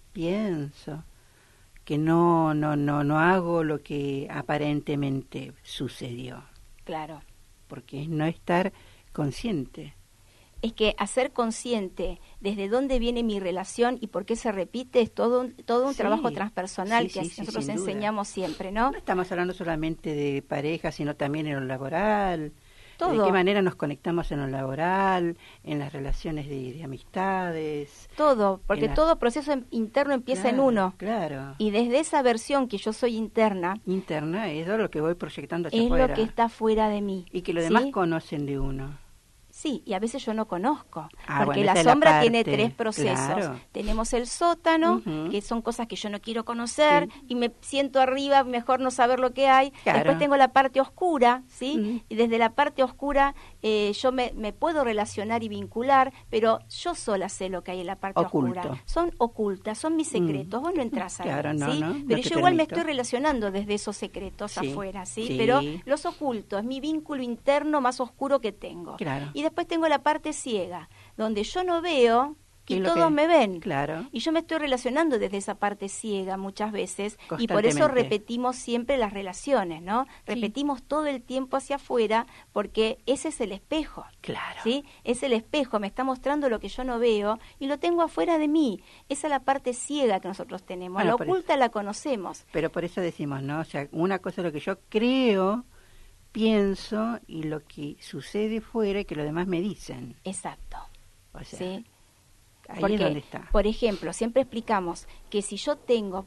que no hago lo que aparentemente sucedió. Claro. Porque es no estar consciente. Es que hacer consciente desde dónde viene mi relación y por qué se repite es todo un trabajo transpersonal que nosotros enseñamos siempre, ¿no? No estamos hablando solamente de pareja, sino también en lo laboral. Todo. ¿De qué manera nos conectamos en lo laboral, en las relaciones de amistades? Todo, porque todo proceso interno empieza en uno. Claro. Y desde esa versión que yo soy interna es lo que voy proyectando hacia es afuera. lo que está fuera de mí. Y que los demás conocen de uno. Sí, y a veces yo no conozco, porque bueno, la sombra tiene 3 procesos. Claro. Tenemos el sótano, que son cosas que yo no quiero conocer, y me siento arriba, mejor no saber lo que hay. Claro. Después tengo la parte oscura, ¿sí? Y desde la parte oscura yo me puedo relacionar y vincular, pero yo sola sé lo que hay en la parte oscura. Son ocultas, son mis secretos, vos no entrás ahí, claro, ¿sí? Pero yo igual me estoy relacionando desde esos secretos afuera, ¿sí? Pero los ocultos, es mi vínculo interno más oscuro que tengo. Claro. Y después tengo la parte ciega, donde yo no veo y todos me ven. Claro. Y yo me estoy relacionando desde esa parte ciega muchas veces, y por eso repetimos siempre las relaciones, ¿no? Repetimos todo el tiempo hacia afuera, porque ese es el espejo. Claro. ¿Sí? Es el espejo, me está mostrando lo que yo no veo y lo tengo afuera de mí. Esa es la parte ciega que nosotros tenemos. Bueno, la oculta la conocemos. Pero por eso decimos, ¿no? O sea, una cosa es lo que yo creo, pienso, y lo que sucede fuera y que los demás me dicen. Exacto. O sea, ¿sí? Ahí Porque, es donde está. Por ejemplo, siempre explicamos que si yo tengo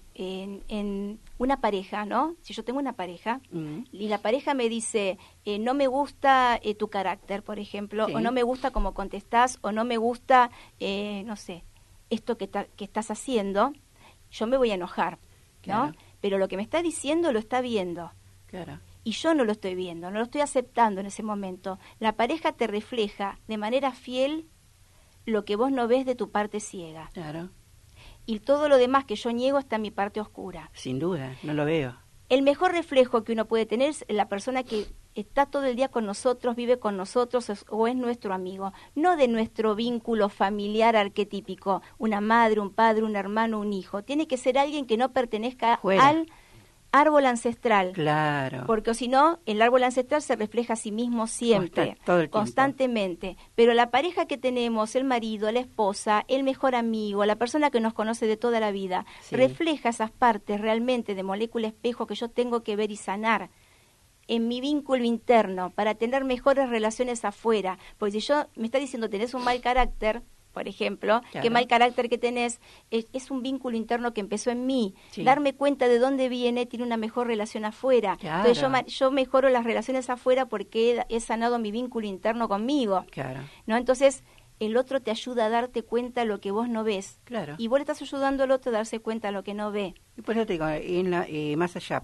en una pareja, ¿no? Si yo tengo una pareja y la pareja me dice, no me gusta tu carácter, por ejemplo, o no me gusta cómo contestás, o no me gusta, no sé, esto que estás haciendo, yo me voy a enojar, ¿no? Claro. Pero lo que me está diciendo lo está viendo. Claro. Y yo no lo estoy viendo, no lo estoy aceptando en ese momento. La pareja te refleja de manera fiel lo que vos no ves de tu parte ciega. Claro. Y todo lo demás que yo niego está en mi parte oscura. Sin duda, no lo veo. El mejor reflejo que uno puede tener es la persona que está todo el día con nosotros, vive con nosotros o es nuestro amigo, no de nuestro vínculo familiar arquetípico, una madre, un padre, un hermano, un hijo. Tiene que ser alguien que no pertenezca al árbol ancestral. Claro. Porque si no, el árbol ancestral se refleja a sí mismo siempre, todo el tiempo. Constantemente. Pero la pareja que tenemos, el marido, la esposa, el mejor amigo, la persona que nos conoce de toda la vida, refleja esas partes realmente de molécula espejo que yo tengo que ver y sanar en mi vínculo interno para tener mejores relaciones afuera. Porque si yo me está diciendo tenés un mal carácter, por ejemplo, qué mal carácter que tenés, es un vínculo interno que empezó en mí. Darme cuenta de dónde viene, tiene una mejor relación afuera. Entonces yo mejoro las relaciones afuera porque he sanado mi vínculo interno conmigo. ¿No? Entonces el otro te ayuda a darte cuenta de lo que vos no ves. Y vos le estás ayudando al otro a darse cuenta de lo que no ve. Y por eso te digo, más allá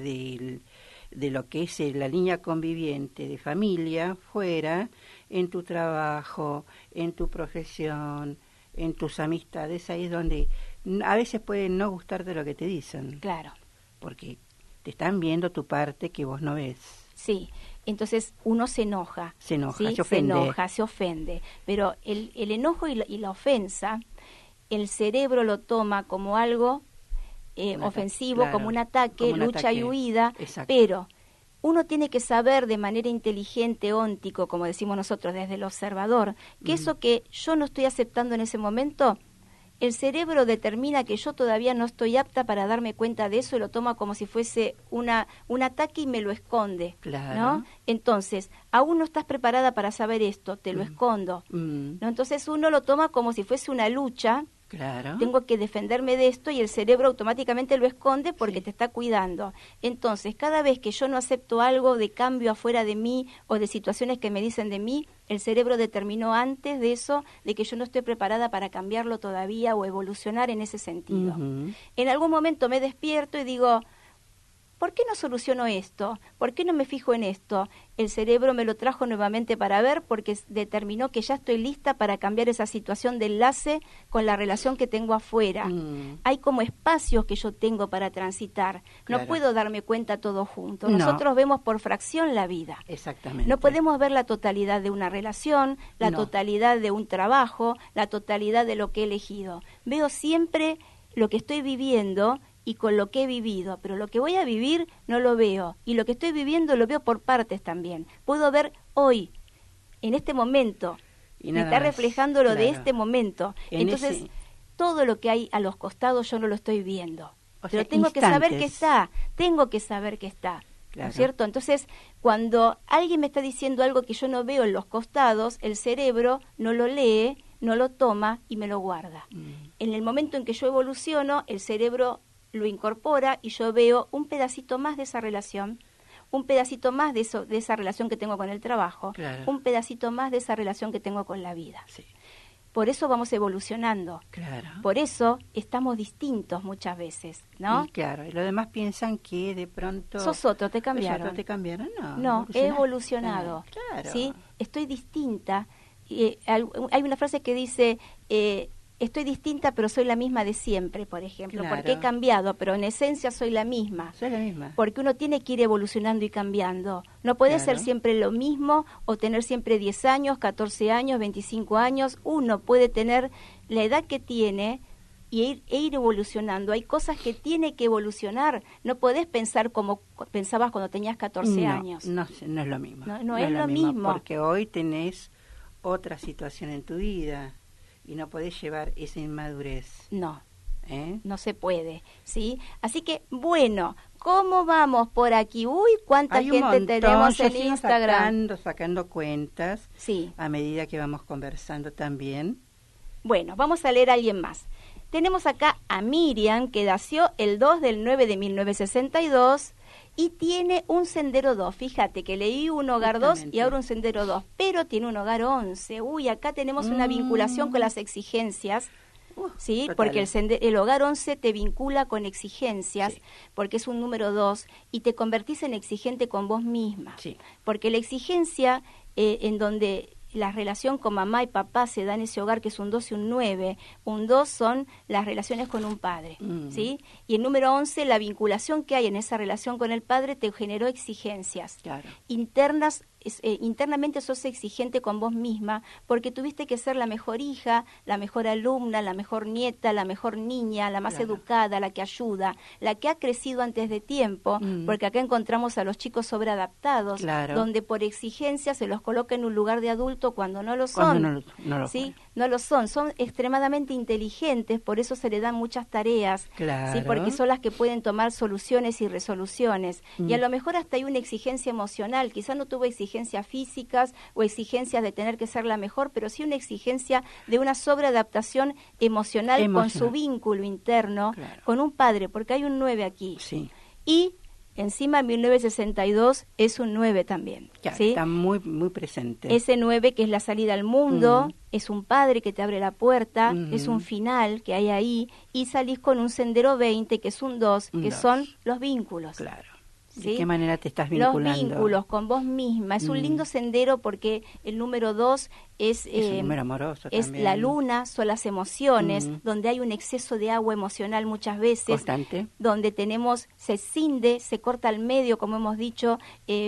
de lo que es la línea conviviente de familia, fuera, en tu trabajo, en tu profesión, en tus amistades, ahí es donde a veces puede no gustarte lo que te dicen. Claro. Porque te están viendo tu parte que vos no ves. Sí, entonces uno se enoja. Se enoja, ¿sí? se ofende. Se enoja, se ofende. Pero el enojo y la ofensa, el cerebro lo toma como algo ofensivo, como un ataque, lucha y huida. Exacto. Pero uno tiene que saber de manera inteligente, óntico, como decimos nosotros desde el observador, que eso que yo no estoy aceptando en ese momento, el cerebro determina que yo todavía no estoy apta para darme cuenta de eso y lo toma como si fuese un ataque y me lo esconde. ¿No? Entonces, aún no estás preparada para saber esto, te lo escondo. ¿No? Entonces uno lo toma como si fuese una lucha. Tengo que defenderme de esto y el cerebro automáticamente lo esconde porque te está cuidando. Entonces, cada vez que yo no acepto algo de cambio afuera de mí o de situaciones que me dicen de mí, el cerebro determinó antes de eso de que yo no estoy preparada para cambiarlo todavía o evolucionar en ese sentido. En algún momento me despierto y digo, ¿por qué no soluciono esto? ¿Por qué no me fijo en esto? El cerebro me lo trajo nuevamente para ver porque determinó que ya estoy lista para cambiar esa situación de enlace con la relación que tengo afuera. Hay como espacios que yo tengo para transitar. No puedo darme cuenta todo junto. Nosotros vemos por fracción la vida. Exactamente. No podemos ver la totalidad de una relación, la totalidad de un trabajo, la totalidad de lo que he elegido. Veo siempre lo que estoy viviendo y con lo que he vivido, pero lo que voy a vivir no lo veo, y lo que estoy viviendo lo veo por partes también. Puedo ver hoy, en este momento, me está reflejando lo de este momento. Entonces, todo lo que hay a los costados yo no lo estoy viendo, pero tengo que saber que está, ¿no es cierto? Entonces, cuando alguien me está diciendo algo que yo no veo en los costados, el cerebro no lo lee, no lo toma y me lo guarda. En el momento en que yo evoluciono, el cerebro lo incorpora y yo veo un pedacito más de esa relación, un pedacito más de esa relación que tengo con el trabajo, un pedacito más de esa relación que tengo con la vida. Por eso vamos evolucionando. Por eso estamos distintos muchas veces, ¿no? Y los demás piensan que de pronto sos otro, te cambiaron. ¿Otro te cambiaron? No, he evolucionado. ¿Sí? Estoy distinta. Hay una frase que dice estoy distinta, pero soy la misma de siempre, por ejemplo, porque he cambiado, pero en esencia soy la misma. Soy la misma. Porque uno tiene que ir evolucionando y cambiando. No puede ser siempre lo mismo o tener siempre 10 años, 14 años, 25 años. Uno puede tener la edad que tiene e ir evolucionando. Hay cosas que tiene que evolucionar. No podés pensar como pensabas cuando tenías 14 años. No es lo mismo. No es lo mismo. Porque hoy tenés otra situación en tu vida. Y no podés llevar esa inmadurez. No, no se puede, ¿sí? Así que, bueno, ¿cómo vamos por aquí? Uy, cuánta gente tenemos en Instagram. Sacando cuentas a medida que vamos conversando también. Bueno, vamos a leer a alguien más. Tenemos acá a Miriam, que nació el 2 del 9 de 1962 y tiene un sendero 2. Fíjate que leí un hogar 2 y ahora un sendero 2, pero tiene un hogar 11. Uy, acá tenemos una vinculación con las exigencias, ¿sí? Total. Porque el hogar 11 te vincula con exigencias, porque es un número 2 y te convertís en exigente con vos misma. Porque la exigencia en donde la relación con mamá y papá se da en ese hogar, que es un 2 y un 9. Un 2 son las relaciones con un padre, ¿sí? Y el número 11, la vinculación que hay en esa relación con el padre te generó exigencias internas. Internamente sos exigente con vos misma porque tuviste que ser la mejor hija, la mejor alumna, la mejor nieta, la mejor niña, la más educada, la que ayuda, la que ha crecido antes de tiempo, porque acá encontramos a los chicos sobreadaptados, donde por exigencia se los coloca en un lugar de adulto cuando no lo son. ¿Sí? No lo son extremadamente inteligentes, por eso se le dan muchas tareas, ¿sí? Porque son las que pueden tomar soluciones y resoluciones. Y a lo mejor hasta hay una exigencia emocional, quizás no tuvo exigencias físicas o exigencias de tener que ser la mejor, pero sí una exigencia de una sobreadaptación emocional con su vínculo interno con un padre, porque hay un 9 aquí. Sí. Y encima 1962 es un 9 también. ¿Sí? Está muy, muy presente. Ese 9 que es la salida al mundo, es un padre que te abre la puerta, es un final que hay ahí, y salís con un sendero 20 que es un 2, que son los vínculos. Claro. ¿Sí? ¿De qué manera te estás vinculando? Los vínculos con vos misma. Es un lindo sendero porque el número 2 es un número amoroso es también. La luna, son las emociones, donde hay un exceso de agua emocional muchas veces. Constante. Donde se cinde, se corta al medio, como hemos dicho,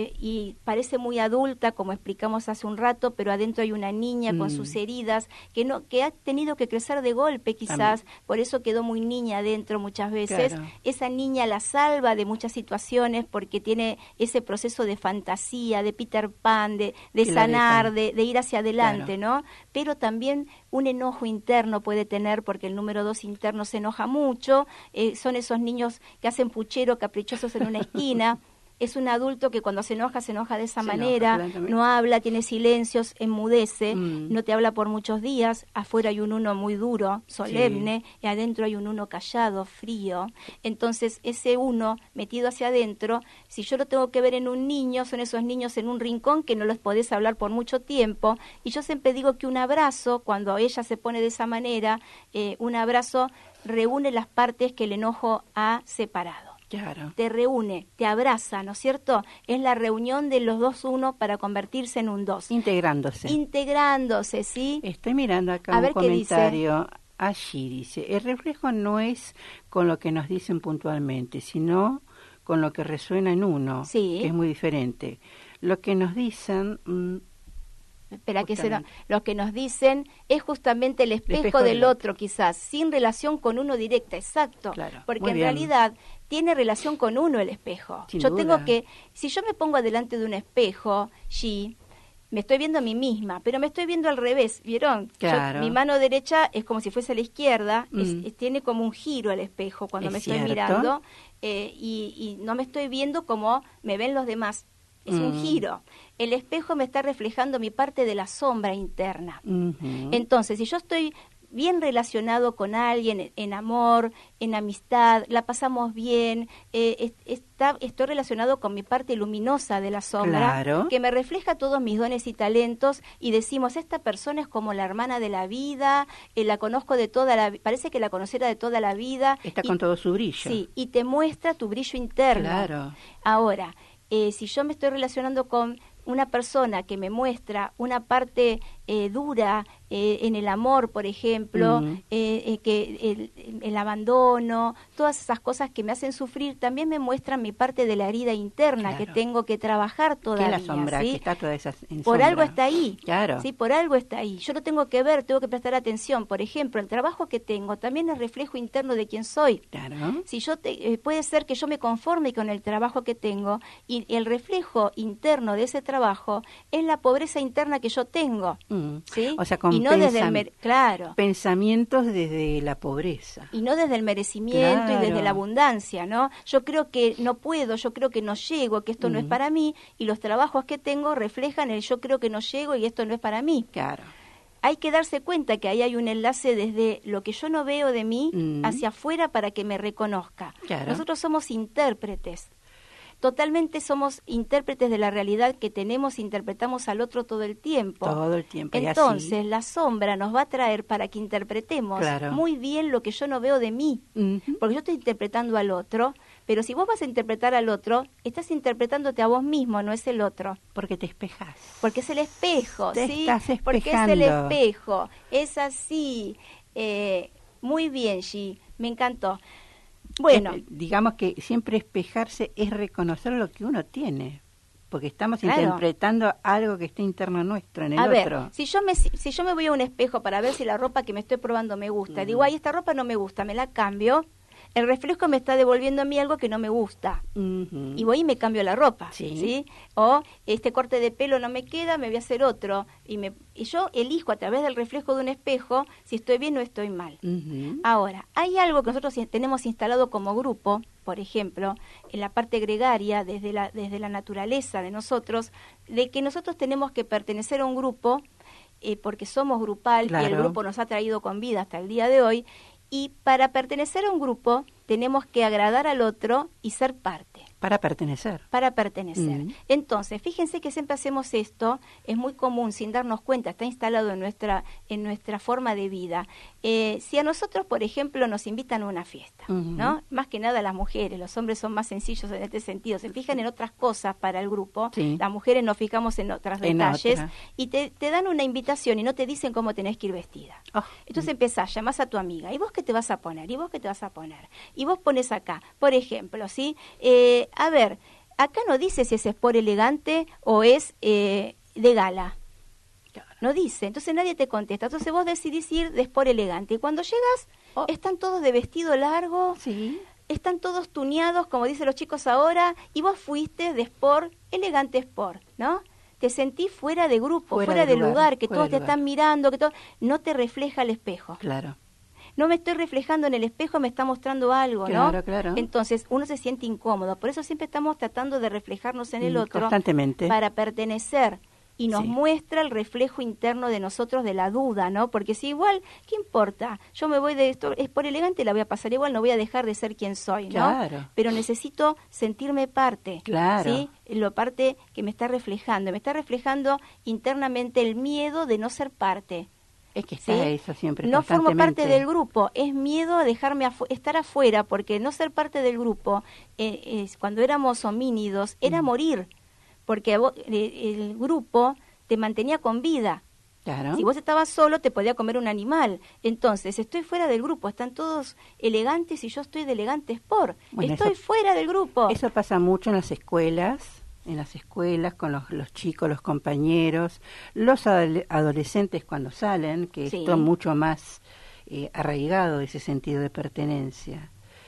y parece muy adulta, como explicamos hace un rato, pero adentro hay una niña con sus heridas, que ha tenido que crecer de golpe quizás, por eso quedó muy niña adentro muchas veces. Esa niña la salva de muchas situaciones porque tiene ese proceso de fantasía, de Peter Pan, de sanar, de ir hacia adelante, ¿no? Pero también un enojo interno puede tener, porque el número 2 interno se enoja mucho, son esos niños que hacen puchero caprichosos en una esquina. Es un adulto que cuando se enoja de esa manera, no habla, tiene silencios, enmudece, no te habla por muchos días. Afuera hay un 1 muy duro, solemne, y adentro hay un 1 callado, frío. Entonces ese 1 metido hacia adentro, si yo lo tengo que ver en un niño, son esos niños en un rincón que no los podés hablar por mucho tiempo. Y yo siempre digo que un abrazo, cuando ella se pone de esa manera, un abrazo reúne las partes que el enojo ha separado. Te reúne, te abraza, ¿no es cierto? Es la reunión de los 2-1 para convertirse en un 2. Integrándose, ¿sí? Estoy mirando acá un comentario. Allí dice, el reflejo no es con lo que nos dicen puntualmente, sino con lo que resuena en uno, que es muy diferente. Lo que nos dicen... lo que nos dicen es justamente el espejo del otro, quizás, sin relación con uno directa, exacto. Porque en realidad tiene relación con uno el espejo. Tengo que, si yo me pongo delante de un espejo, me estoy viendo a mí misma, pero me estoy viendo al revés, ¿vieron? Mi mano derecha es como si fuese a la izquierda, tiene como un giro el espejo cuando me estoy mirando, y no me estoy viendo como me ven los demás. Es un giro. El espejo me está reflejando mi parte de la sombra interna. Entonces, si yo estoy bien relacionado con alguien, en amor, en amistad, la pasamos bien, estoy relacionado con mi parte luminosa de la sombra, que me refleja todos mis dones y talentos, y decimos, esta persona es como la hermana de la vida, la conozco de toda la vida, parece que la conociera de toda la vida. Está con todo su brillo. Sí, y te muestra tu brillo interno. Ahora, si yo me estoy relacionando con una persona que me muestra una parte dura en el amor, por ejemplo, que el abandono, todas esas cosas que me hacen sufrir, también me muestran mi parte de la herida interna que tengo que trabajar todavía. Que es la sombra, que está toda esa en por sombra. Algo está ahí. ¿Sí? Por algo está ahí. Yo lo tengo que ver, tengo que prestar atención. Por ejemplo, el trabajo que tengo también es reflejo interno de quién soy. Si yo puede ser que yo me conforme con el trabajo que tengo, y el reflejo interno de ese trabajo es la pobreza interna que yo tengo. ¿Sí? O sea, con no desde pensamientos desde la pobreza. Y no desde el merecimiento y desde la abundancia, ¿no? Yo creo que no puedo, yo creo que no llego, que esto no es para mí, y los trabajos que tengo reflejan el yo creo que no llego y esto no es para mí. Hay que darse cuenta que ahí hay un enlace desde lo que yo no veo de mí hacia afuera para que me reconozca. Nosotros somos intérpretes. Totalmente somos intérpretes de la realidad que tenemos, interpretamos al otro todo el tiempo. Entonces, la sombra nos va a traer para que interpretemos muy bien lo que yo no veo de mí. Porque yo estoy interpretando al otro, Pero si vos vas a interpretar al otro, estás interpretándote a vos mismo, no es el otro. Porque te espejas. Porque es el espejo, Te ¿sí? estás espejando. Porque es el espejo, es así. Muy bien, Gi, me encantó. Bueno. Digamos que siempre espejarse es reconocer lo que uno tiene. Porque estamos Claro. interpretando algo que está interno nuestro, en el A ver, otro. si yo me voy a un espejo para ver si la ropa que me estoy probando me gusta, digo, ay, esta ropa no me gusta, me la cambio, el reflejo me está devolviendo a mí algo que no me gusta. Ujú. Y voy y me cambio la ropa, Sí. ¿sí? O este corte de pelo no me queda, me voy a hacer otro. Y yo elijo a través del reflejo de un espejo si estoy bien o estoy mal. Ujú. Ahora, hay algo que nosotros tenemos instalado como grupo, por ejemplo, en la parte gregaria, desde la naturaleza de nosotros, de que nosotros tenemos que pertenecer a un grupo, porque somos grupal, y el Claro. grupo nos ha traído con vida hasta el día de hoy, y para pertenecer a un grupo tenemos que agradar al otro y ser parte. Para pertenecer. Para pertenecer. Mm. Entonces, fíjense que siempre hacemos esto, es muy común, sin darnos cuenta, está instalado en nuestra forma de vida. Si a nosotros, por ejemplo, nos invitan a una fiesta, Ujú. ¿no? Más que nada las mujeres, los hombres son más sencillos en este sentido, se fijan en otras cosas para el grupo, Sí. las mujeres nos fijamos en otros En detalles, otra. y te dan una invitación y no te dicen cómo tenés que ir vestida. Oh. Entonces empezás, llamás a tu amiga, ¿y vos qué te vas a poner? ¿Y vos qué te vas a poner? Y vos pones acá, por ejemplo, ¿sí? A ver, acá no dice si es sport elegante o es de gala. No dice, entonces nadie te contesta. Entonces vos decidís ir de sport elegante. Y cuando llegas, Oh. están todos de vestido largo, Sí. están todos tuneados, como dicen los chicos ahora, y vos fuiste de sport, elegante sport, ¿no? Te sentís fuera de grupo, fuera de lugar, que fuera todos de te lugar. están mirando, que todo no te refleja el espejo. Claro. No me estoy reflejando en el espejo, me está mostrando algo, ¿no? Claro, claro. Entonces uno se siente incómodo, por eso siempre estamos tratando de reflejarnos en el otro Constantemente. para pertenecer. Y nos Sí. muestra el reflejo interno de nosotros de la duda, ¿no? Porque si igual, ¿qué importa? Yo me voy de esto, es por elegante, la voy a pasar igual, no voy a dejar de ser quien soy, ¿no? Claro. Pero necesito sentirme parte, Claro. ¿sí? Lo parte que me está reflejando internamente el miedo de no ser parte. Es que está ¿Sí? eso siempre No formo constantemente. parte del grupo, es miedo a dejarme estar afuera, porque no ser parte del grupo, cuando éramos homínidos, era morir, porque el grupo te mantenía con vida. Claro. Si vos estabas solo, te podía comer un animal. Entonces, estoy fuera del grupo, están todos elegantes y yo estoy de elegante sport. Bueno, Estoy fuera del grupo. Eso pasa mucho en las escuelas, con los chicos, los compañeros, los adolescentes cuando salen, que Sí. están mucho más arraigado ese sentido de pertenencia.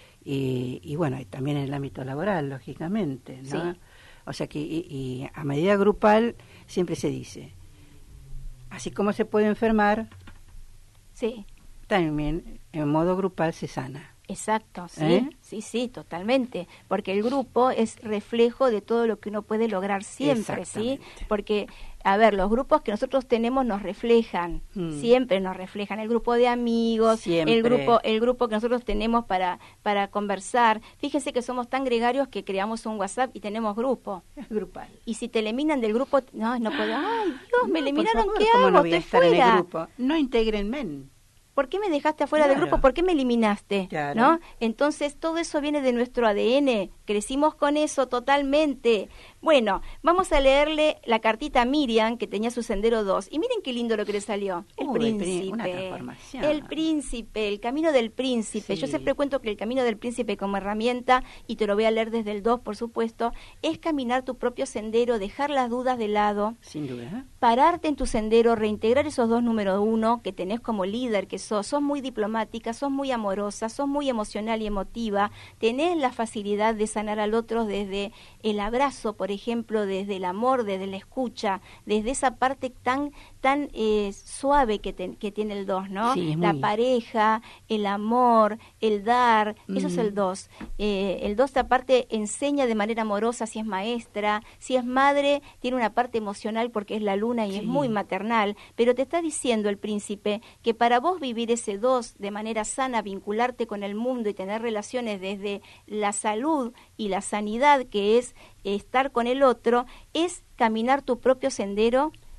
Y bueno, y también en el ámbito laboral, lógicamente, ¿no? Sí. O sea que y a medida grupal siempre se dice, así como se puede enfermar, Sí. también en modo grupal se sana. Exacto, sí, ¿Eh? sí, totalmente, porque el grupo es reflejo de todo lo que uno puede lograr siempre, ¿sí? Exactamente. Porque, a ver, los grupos que nosotros tenemos nos reflejan, siempre nos reflejan, el grupo de amigos, Siempre. el grupo que nosotros tenemos para conversar. Fíjense que somos tan gregarios que creamos un WhatsApp y tenemos grupo. Es grupal. Y si te eliminan del grupo, no puedo, ay Dios, me No, eliminaron, por favor, ¿qué ¿cómo hago? no voy a Estoy estar en el fuera. grupo? No integrenme. ¿Por qué me dejaste afuera del Claro. grupo? ¿Por qué me eliminaste? Claro. ¿No? Entonces, todo eso viene de nuestro ADN. Crecimos con eso totalmente. Bueno, vamos a leerle la cartita a Miriam, que tenía su Sendero 2. Y miren qué lindo lo que le salió. El Uy, príncipe. una transformación. El príncipe, el camino del príncipe. Sí. Yo siempre cuento que el camino del príncipe como herramienta, y te lo voy a leer desde el 2, por supuesto, es caminar tu propio sendero, dejar las dudas de lado, Sin duda. pararte en tu sendero, reintegrar esos dos número 1 que tenés como líder, que sos muy diplomática, sos muy amorosa, sos muy emocional y emotiva, tenés la facilidad de sanar al otro desde el abrazo, por ejemplo, desde el amor, desde la escucha, desde esa parte tan suave que tiene el 2, ¿no? Sí, es la muy... pareja, el amor, el dar, eso es el 2. El 2 aparte enseña de manera amorosa si es maestra, si es madre, tiene una parte emocional porque es la luna y Sí. es muy maternal, pero te está diciendo el príncipe que para vos vivir ese 2 de manera sana, vincularte con el mundo y tener relaciones desde la salud y la sanidad, que es estar con el otro, es caminar tu propio sendero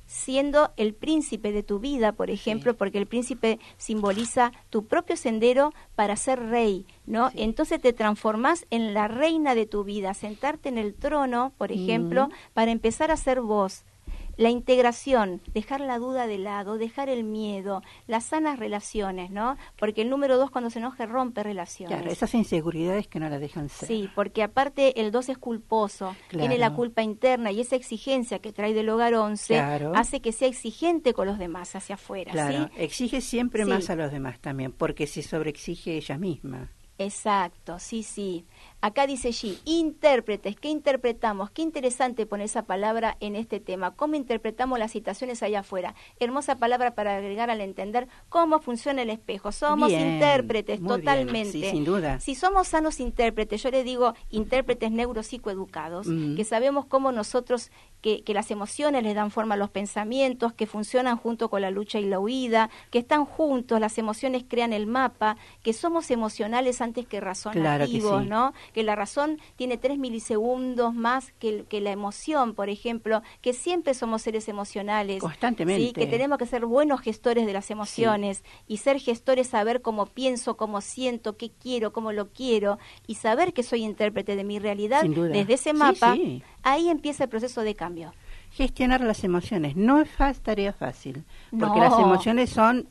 siendo el príncipe de tu vida, por ejemplo, Sí. porque el príncipe simboliza tu propio sendero para ser rey, ¿no? Sí. Entonces te transformás en la reina de tu vida, sentarte en el trono, por ejemplo, para empezar a ser vos. La integración, dejar la duda de lado, dejar el miedo, las sanas relaciones, ¿no? Porque el número 2 cuando se enoja rompe relaciones. Claro, esas inseguridades que no la dejan ser. Sí, porque aparte el 2 es culposo, tiene la Claro. culpa interna y esa exigencia que trae del hogar 11 Claro. hace que sea exigente con los demás hacia afuera, Claro, ¿sí? exige siempre Sí. más a los demás también, porque se sobreexige ella misma. Exacto, sí, sí. Acá dice G, intérpretes, ¿qué interpretamos? Qué interesante poner esa palabra en este tema. ¿Cómo interpretamos las situaciones allá afuera? Hermosa palabra para agregar al entender cómo funciona el espejo. Somos Bien, intérpretes, muy totalmente. bien, sí, sin duda. Si somos sanos intérpretes, yo le digo intérpretes neuropsicoeducados, que sabemos cómo nosotros, que las emociones les dan forma a los pensamientos, que funcionan junto con la lucha y la huida, que están juntos, las emociones crean el mapa, que somos emocionales antes que razonativos, Claro que sí. ¿no? Que la razón tiene 3 milisegundos más que la emoción, por ejemplo, que siempre somos seres emocionales. Constantemente. ¿sí? Que tenemos que ser buenos gestores de las emociones y ser gestores, saber cómo pienso, cómo siento, qué quiero, cómo lo quiero y saber que soy intérprete de mi realidad Sin duda. desde ese Sí, mapa. sí. Ahí empieza el proceso de cambio. Gestionar las emociones no es tarea fácil, porque No. las emociones son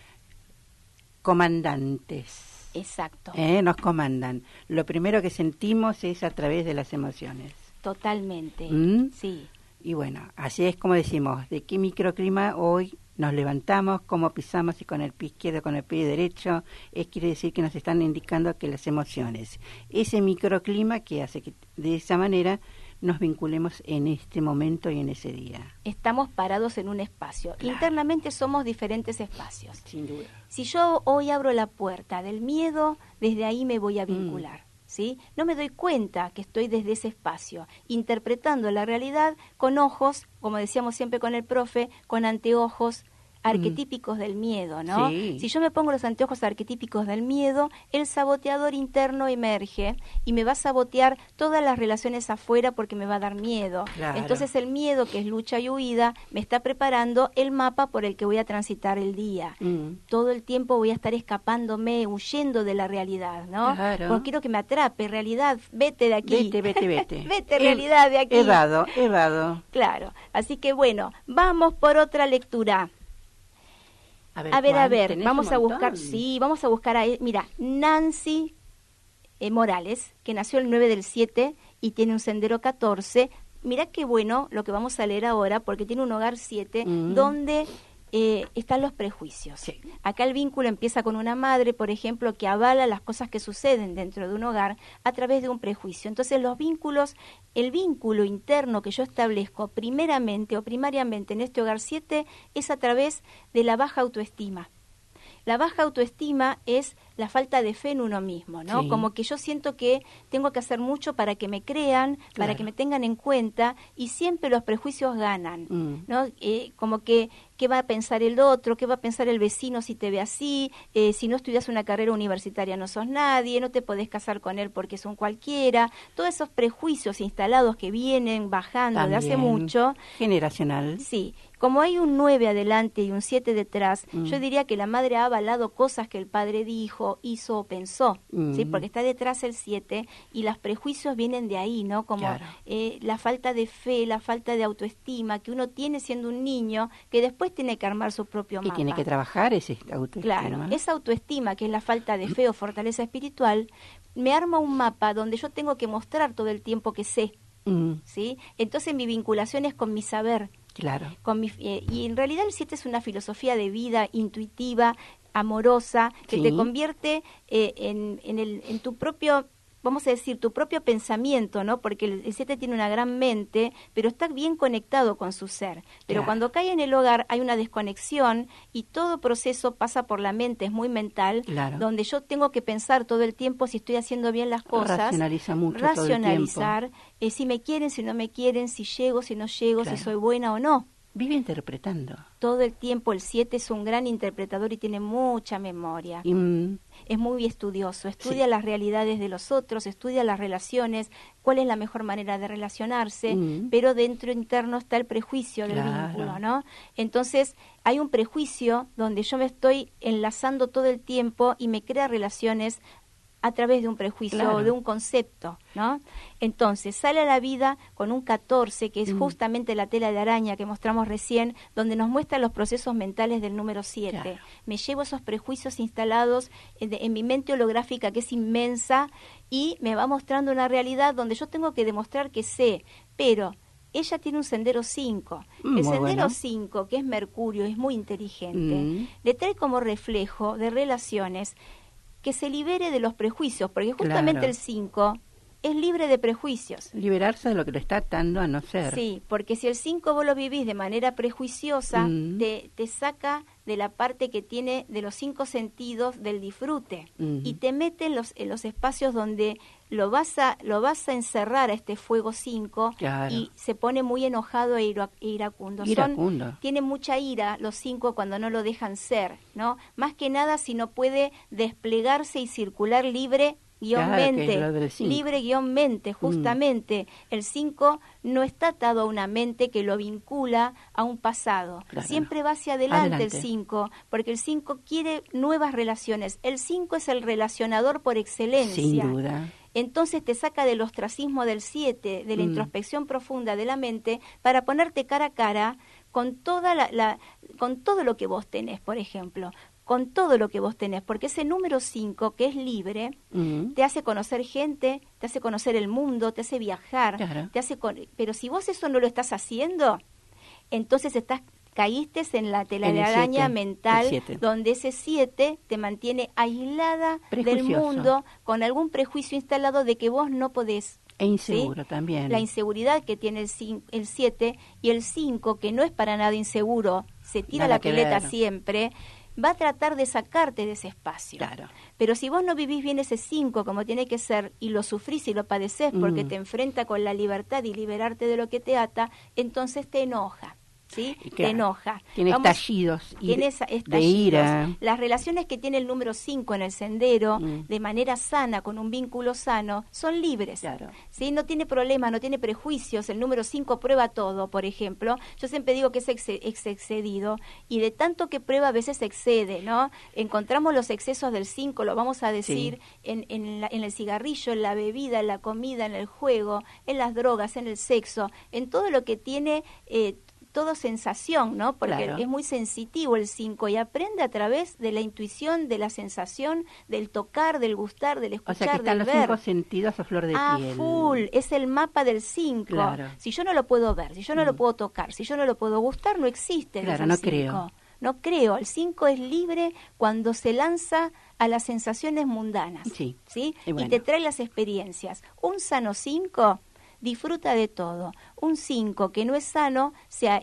comandantes. Exacto. Nos comandan. Lo primero que sentimos es a través de las emociones. Totalmente. ¿Mm? Sí. Y bueno, así es como decimos, de qué microclima hoy nos levantamos, cómo pisamos, si con el pie izquierdo, con el pie derecho, quiere decir que nos están indicando que las emociones, ese microclima que hace que de esa manera nos vinculemos en este momento y en ese día. Estamos parados en un espacio. Claro. Internamente somos diferentes espacios. Sin duda. Si yo hoy abro la puerta del miedo, desde ahí me voy a vincular. ¿Sí? No me doy cuenta que estoy desde ese espacio, interpretando la realidad con ojos, como decíamos siempre con el profe, con anteojos arquetípicos del miedo, ¿no? Sí. Si yo me pongo los anteojos arquetípicos del miedo, el saboteador interno emerge y me va a sabotear todas las relaciones afuera porque me va a dar miedo. Claro. Entonces el miedo, que es lucha y huida, me está preparando el mapa por el que voy a transitar el día. Todo el tiempo voy a estar escapándome, huyendo de la realidad, ¿no? Claro. Porque quiero que me atrape, realidad, vete de aquí. Vete. Vete, realidad, de aquí. Evado. Claro. Así que bueno, vamos por otra lectura. A ver, tenés vamos un a montón. buscar, vamos a buscar mira, Nancy Morales, que nació el 9/7 y tiene un sendero 14. Mira qué bueno lo que vamos a leer ahora, porque tiene un hogar 7, donde están los prejuicios. Sí. Acá el vínculo empieza con una madre, por ejemplo, que avala las cosas que suceden dentro de un hogar a través de un prejuicio. Entonces los vínculos, el vínculo interno que yo establezco primeramente o primariamente en este hogar 7 es a través de la baja autoestima. La baja autoestima es la falta de fe en uno mismo, ¿no? Sí. Como que yo siento que tengo que hacer mucho para que me crean, para Claro. que me tengan en cuenta, y siempre los prejuicios ganan, ¿no? Como que, ¿qué va a pensar el otro? ¿Qué va a pensar el vecino si te ve así? Si no estudias una carrera universitaria no sos nadie, no te podés casar con él porque es un cualquiera. Todos esos prejuicios instalados que vienen bajando de hace También mucho. generacional. Sí, como hay un 9 adelante y un 7 detrás, yo diría que la madre ha avalado cosas que el padre dijo, hizo o pensó, ¿sí? Porque está detrás el 7 y los prejuicios vienen de ahí, ¿no? Como Claro. La falta de fe, la falta de autoestima que uno tiene siendo un niño, que después tiene que armar su propio Que mapa. tiene que trabajar ese autoestima. Claro, esa autoestima, que es la falta de fe o fortaleza espiritual, me arma un mapa donde yo tengo que mostrar todo el tiempo que sé, ¿sí? Entonces mi vinculación es con mi saber, Claro. y en realidad el 7 es una filosofía de vida intuitiva, amorosa, que Sí. te convierte en tu propio, vamos a decir, tu propio pensamiento, ¿no? Porque el 7 tiene una gran mente, pero está bien conectado con su ser. Pero Claro. cuando cae en el hogar hay una desconexión y todo proceso pasa por la mente, es muy mental, Claro. donde yo tengo que pensar todo el tiempo si estoy haciendo bien las cosas. Racionaliza mucho todo el tiempo. Racionalizar, si me quieren, si no me quieren, si llego, si no llego, Claro. si soy buena o no. Vive interpretando. Todo el tiempo. El 7 es un gran interpretador y tiene mucha memoria. Es muy estudioso, estudia las realidades de los otros, estudia las relaciones, cuál es la mejor manera de relacionarse, pero dentro interno está el prejuicio del vínculo, ¿no? Entonces, hay un prejuicio donde yo me estoy enlazando todo el tiempo y me crea relaciones a través de un prejuicio o de un concepto, ¿no? Entonces, sale a la vida con un 14, que es justamente la tela de araña que mostramos recién, donde nos muestra los procesos mentales del número 7. Claro. Me llevo esos prejuicios instalados en mi mente holográfica, que es inmensa, y me va mostrando una realidad donde yo tengo que demostrar que sé, pero ella tiene un sendero 5. El sendero 5, que es Mercurio, es muy inteligente, le trae como reflejo de relaciones que se libere de los prejuicios, porque justamente el 5 es libre de prejuicios. Liberarse de lo que lo está atando a no ser. Sí, porque si el 5 vos lo vivís de manera prejuiciosa, te saca de la parte que tiene de los 5 sentidos del disfrute y te mete en los espacios donde lo vas a encerrar a este fuego 5 y se pone muy enojado e iracundo. Tiene mucha ira los 5 cuando no lo dejan ser, ¿no? Más que nada si no puede desplegarse y circular libre mente, justamente. El 5 no está atado a una mente que lo vincula a un pasado. Siempre va hacia adelante el 5, porque el 5 quiere nuevas relaciones. El 5 es el relacionador por excelencia. Sin duda. Entonces te saca del ostracismo del 7, de la introspección profunda de la mente, para ponerte cara a cara con con todo lo que vos tenés, por ejemplo. Con todo lo que vos tenés, porque ese número 5, que es libre, te hace conocer gente, te hace conocer el mundo, te hace viajar, pero si vos eso no lo estás haciendo, entonces caíste en la telaraña mental, donde ese 7 te mantiene aislada del mundo, con algún prejuicio instalado de que vos no podés. E inseguro también. La inseguridad que tiene el 7 y el 5, que no es para nada inseguro, se tira la pileta siempre, va a tratar de sacarte de ese espacio. Pero si vos no vivís bien ese 5 como tiene que ser, y lo sufrís y lo padecés porque te enfrenta con la libertad y liberarte de lo que te ata, entonces te enoja. ¿Sí? Te enoja. Tiene estallidos de ira. Las relaciones que tiene el número 5 en el sendero, de manera sana, con un vínculo sano, son libres. ¿Sí? No tiene problemas, no tiene prejuicios. El número 5 prueba todo, por ejemplo. Yo siempre digo que es excedido, y de tanto que prueba a veces excede, ¿no? Encontramos los excesos del 5, lo vamos a decir, en el cigarrillo, en la bebida, en la comida, en el juego, en las drogas, en el sexo, en todo lo que tiene todo sensación, ¿no? Porque es muy sensitivo el 5 y aprende a través de la intuición, de la sensación, del tocar, del gustar, del escuchar, o sea, que están del los ver. 5 sentidos a flor de piel. Full, es el mapa del 5. Si yo no lo puedo ver, si yo no lo puedo tocar, si yo no lo puedo gustar, no existe. No creo. El 5 es libre cuando se lanza a las sensaciones mundanas. ¿Sí? Y te trae las experiencias. Un sano 5 disfruta de todo. Un 5 que no es sano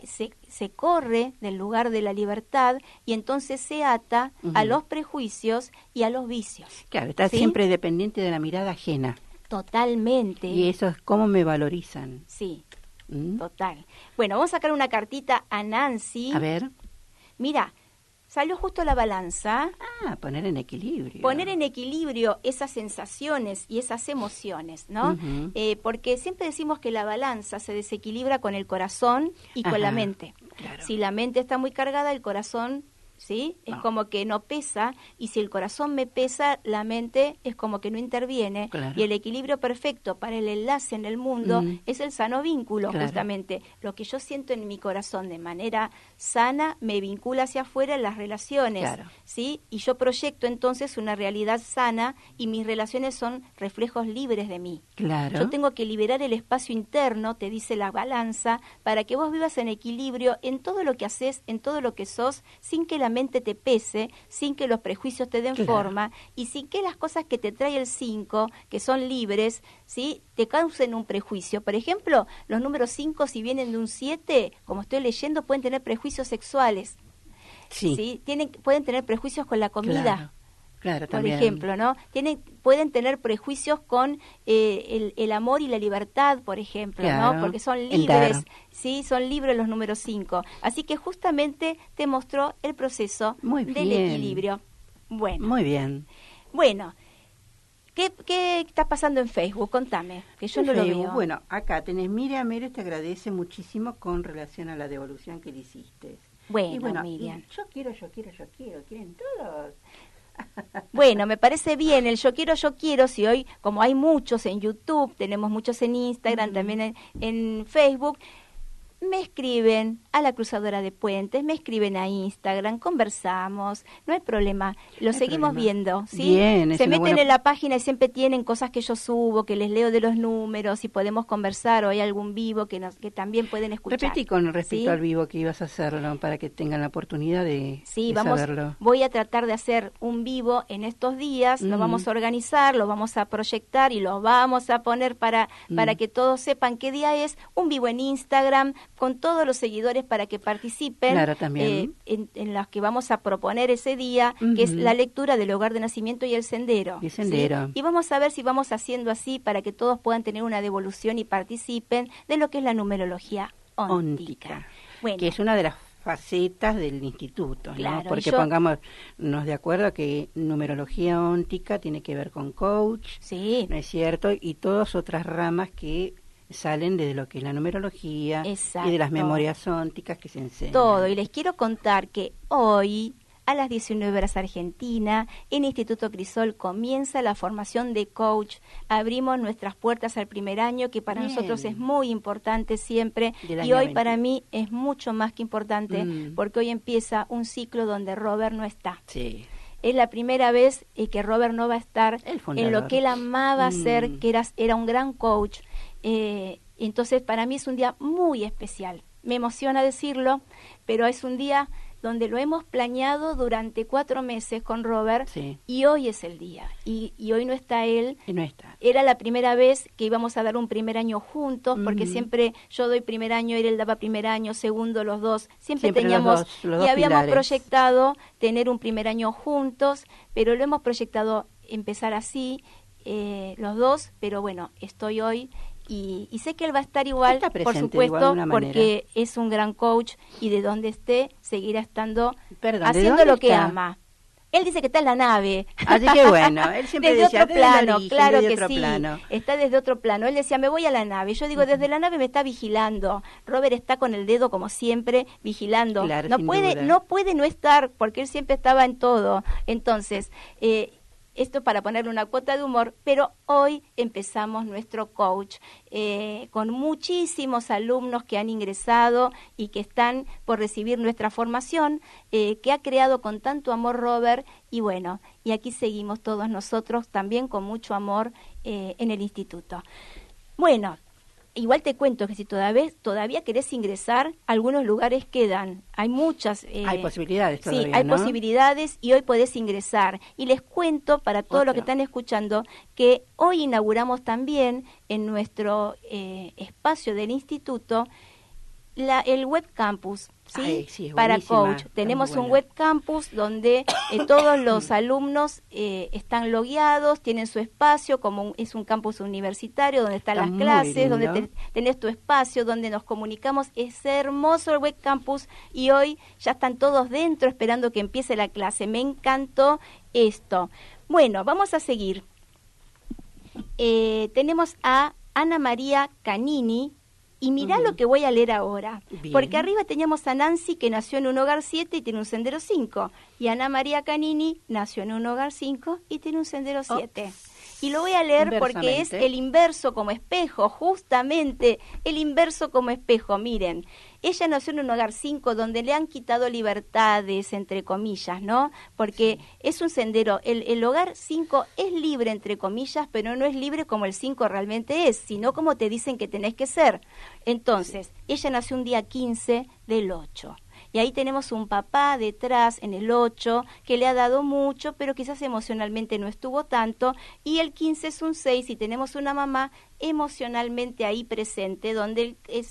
se corre del lugar de la libertad y entonces se ata a los prejuicios y a los vicios. Claro, está siempre dependiente de la mirada ajena. Totalmente. Y eso es cómo me valorizan. Sí, total. Bueno, vamos a sacar una cartita a Nancy. A ver. Mira, salió justo la balanza. Poner en equilibrio. Poner en equilibrio esas sensaciones y esas emociones, ¿no? Porque siempre decimos que la balanza se desequilibra con el corazón y con la mente. Si la mente está muy cargada, el corazón, ¿sí? Es como que no pesa, y si el corazón me pesa, la mente es como que no interviene. Y el equilibrio perfecto para el enlace en el mundo es el sano vínculo, justamente. Lo que yo siento en mi corazón de manera sana me vincula hacia afuera en las relaciones, ¿sí? Y yo proyecto entonces una realidad sana, y mis relaciones son reflejos libres de mí. Yo tengo que liberar el espacio interno, te dice la balanza, para que vos vivas en equilibrio en todo lo que haces, en todo lo que sos, sin que la mente te pese, sin que los prejuicios te den forma, y sin que las cosas que te trae el 5, que son libres, ¿sí?, te causen un prejuicio. Por ejemplo, los números 5, si vienen de un 7, como estoy leyendo, pueden tener prejuicios sexuales. ¿Sí? Pueden tener prejuicios con la comida. Claro, por también. ejemplo, ¿no? Pueden tener prejuicios con el amor y la libertad, por ejemplo, Claro, ¿no? Porque son el libres, dar. ¿sí? Son libres los números 5. Así que justamente te mostró el proceso Muy del bien. equilibrio. Muy bien. Bueno, ¿qué está pasando en Facebook? Contame, que yo no lo Facebook, veo. Bueno, acá tenés, Miriam Mérez te agradece muchísimo con relación a la devolución que le hiciste. Bueno, Y bueno, Miriam. yo quiero, quieren todos. Bueno, me parece bien el yo quiero, si hoy, como hay muchos en YouTube, tenemos muchos en Instagram, también en Facebook, me escriben a la Cruzadora de Puentes, me escriben a Instagram, conversamos, no hay problema, lo seguimos viendo, ¿sí? Bien, es Se una meten buena- en la página y siempre tienen cosas que yo subo, que les leo de los números y podemos conversar, o hay algún vivo que también pueden escuchar. Repetí con respecto ¿sí? al vivo que ibas a hacerlo para que tengan la oportunidad de saberlo. Voy a tratar de hacer un vivo en estos días, lo vamos a organizar, lo vamos a proyectar y lo vamos a poner para que todos sepan qué día es, un vivo en Instagram con todos los seguidores para que participen, Claro, también. en los que vamos a proponer ese día, que es la lectura del lugar de nacimiento y el sendero. Y el sendero. ¿sí? Y vamos a ver si vamos haciendo así para que todos puedan tener una devolución y participen de lo que es la numerología óntica. Bueno, Que es una de las facetas del instituto, Claro, ¿no? Porque y yo- pongámonos de acuerdo que numerología óntica tiene que ver con coach, sí. ¿no es cierto? Y todas otras ramas que salen de lo que es la numerología Exacto. y de las memorias ónticas que se enseñan. Todo, y les quiero contar que hoy, a las 19 horas Argentina, en Instituto Crisol comienza la formación de coach. Abrimos nuestras puertas al primer año, que para Bien. nosotros es muy importante siempre, Del y año hoy 20. para mí es mucho más que importante, Mm. porque hoy empieza un ciclo donde Robert no está. Sí. Es la primera vez que Robert no va a estar El fundador. en lo que él amaba hacer, Mm. que era un gran coach. Entonces, para mí es un día muy especial. Me emociona decirlo, pero es un día donde lo hemos planeado durante 4 meses con Robert, Sí. y hoy es el día. Y hoy no está él. Y no está. Era la primera vez que íbamos a dar un primer año juntos, porque Ujú. siempre yo doy primer año, él daba primer año, segundo los dos, siempre Siempre los teníamos, dos y habíamos pilares. proyectado tener un primer año juntos, pero lo hemos proyectado empezar así, los dos, pero bueno, estoy hoy y sé que él va a estar igual, Está por presente de supuesto, igual manera. porque es un gran coach y de donde esté seguirá estando Perdón, ¿de haciendo dónde lo que está? ama. Él dice que está en la nave. Así que bueno, él siempre Desde decía, otro desde el plano, origen, claro desde que otro sí, plano. está desde otro plano. Él decía, me voy a la nave. Yo digo, desde la nave me está vigilando. Robert está con el dedo, como siempre, vigilando. Claro, no sin puede duda. no puede no estar, porque él siempre estaba en todo. Entonces, esto para ponerle una cuota de humor, pero hoy empezamos nuestro coach con muchísimos alumnos que han ingresado y que están por recibir nuestra formación, que ha creado con tanto amor Robert, y bueno, y aquí seguimos todos nosotros también con mucho amor en el instituto. Bueno, igual te cuento que si todavía querés ingresar, algunos lugares quedan. Hay muchas. Hay posibilidades todavía, Sí, hay ¿no? posibilidades y hoy podés ingresar. Y les cuento para todos los que están escuchando que hoy inauguramos también en nuestro espacio del instituto el web campus. ¿sí? Ay, sí, es Para buenísima, coach. está Tenemos muy un buena. web campus donde todos los alumnos están logueados, tienen su espacio, es un campus universitario donde están Está las muy clases, donde lindo. tenés tu espacio, donde nos comunicamos. Es hermoso el web campus y hoy ya están todos dentro esperando que empiece la clase. Me encantó esto. Bueno, vamos a seguir. Tenemos a Ana María Canini. Y mirá lo que voy a leer ahora, Bien. porque arriba teníamos a Nancy, que nació en un hogar 7 y tiene un sendero 5, y Ana María Canini nació en un hogar 5 y tiene un sendero 7. Y lo voy a leer porque es Inversamente. el inverso como espejo, justamente el inverso como espejo. Miren, ella nació en un hogar 5 donde le han quitado libertades, entre comillas, ¿no? Porque es un sendero, el hogar 5 es libre, entre comillas, pero no es libre como el 5 realmente es, sino como te dicen que tenés que ser. Entonces, ella nació un día 15 del 8. Y ahí tenemos un papá detrás en el 8 que le ha dado mucho, pero quizás emocionalmente no estuvo tanto. Y el 15 es un 6 y tenemos una mamá emocionalmente ahí presente, donde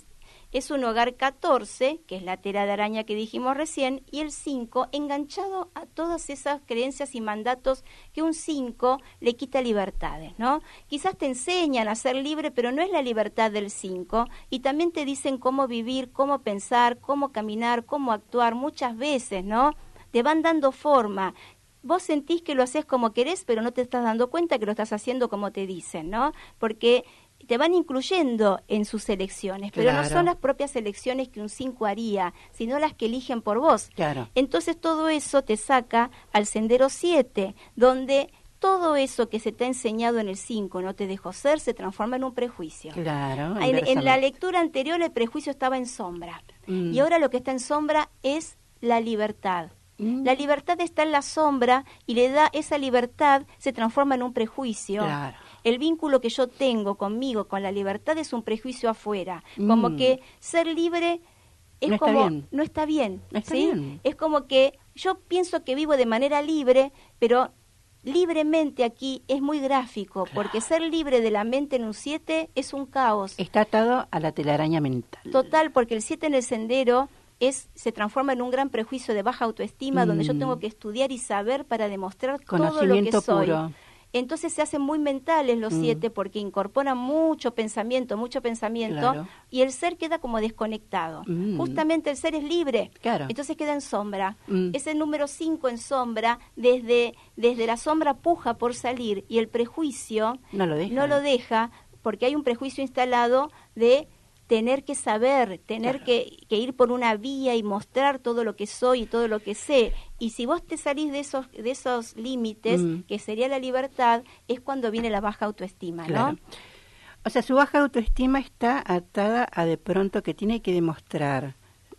es un hogar 14, que es la tela de araña que dijimos recién, y el 5 enganchado a todas esas creencias y mandatos que un 5 le quita libertades, ¿no? Quizás te enseñan a ser libre, pero no es la libertad del 5, y también te dicen cómo vivir, cómo pensar, cómo caminar, cómo actuar muchas veces, ¿no? Te van dando forma. Vos sentís que lo haces como querés, pero no te estás dando cuenta que lo estás haciendo como te dicen, ¿no? Porque te van incluyendo en sus elecciones, pero no son las propias elecciones que un 5 haría, sino las que eligen por vos. Claro. Entonces todo eso te saca al sendero 7, donde todo eso que se te ha enseñado en el 5, no te dejó ser, se transforma en un prejuicio. Claro. En la lectura anterior el prejuicio estaba en sombra, y ahora lo que está en sombra es la libertad. La libertad está en la sombra y le da esa libertad, se transforma en un prejuicio. Claro. El vínculo que yo tengo conmigo, con la libertad, es un prejuicio afuera. Como que ser libre es no como... está bien. No está bien. No está ¿sí? bien. Es como que yo pienso que vivo de manera libre, pero libremente aquí es muy gráfico, porque ser libre de la mente en un 7 es un caos. Está atado a la telaraña mental. Total, porque el 7 en el sendero se transforma en un gran prejuicio de baja autoestima, donde yo tengo que estudiar y saber para demostrar todo lo que soy. Puro. Entonces se hacen muy mentales los 7 porque incorporan mucho pensamiento, claro. y el ser queda como desconectado. Justamente el ser es libre, claro. entonces queda en sombra. Ese número 5 en sombra, desde la sombra puja por salir, y el prejuicio no lo deja porque hay un prejuicio instalado de tener que saber, tener que ir por una vía y mostrar todo lo que soy y todo lo que sé. Y si vos te salís de esos límites, que sería la libertad, es cuando viene la baja autoestima, claro. ¿no? O sea, su baja autoestima está atada a de pronto que tiene que demostrar,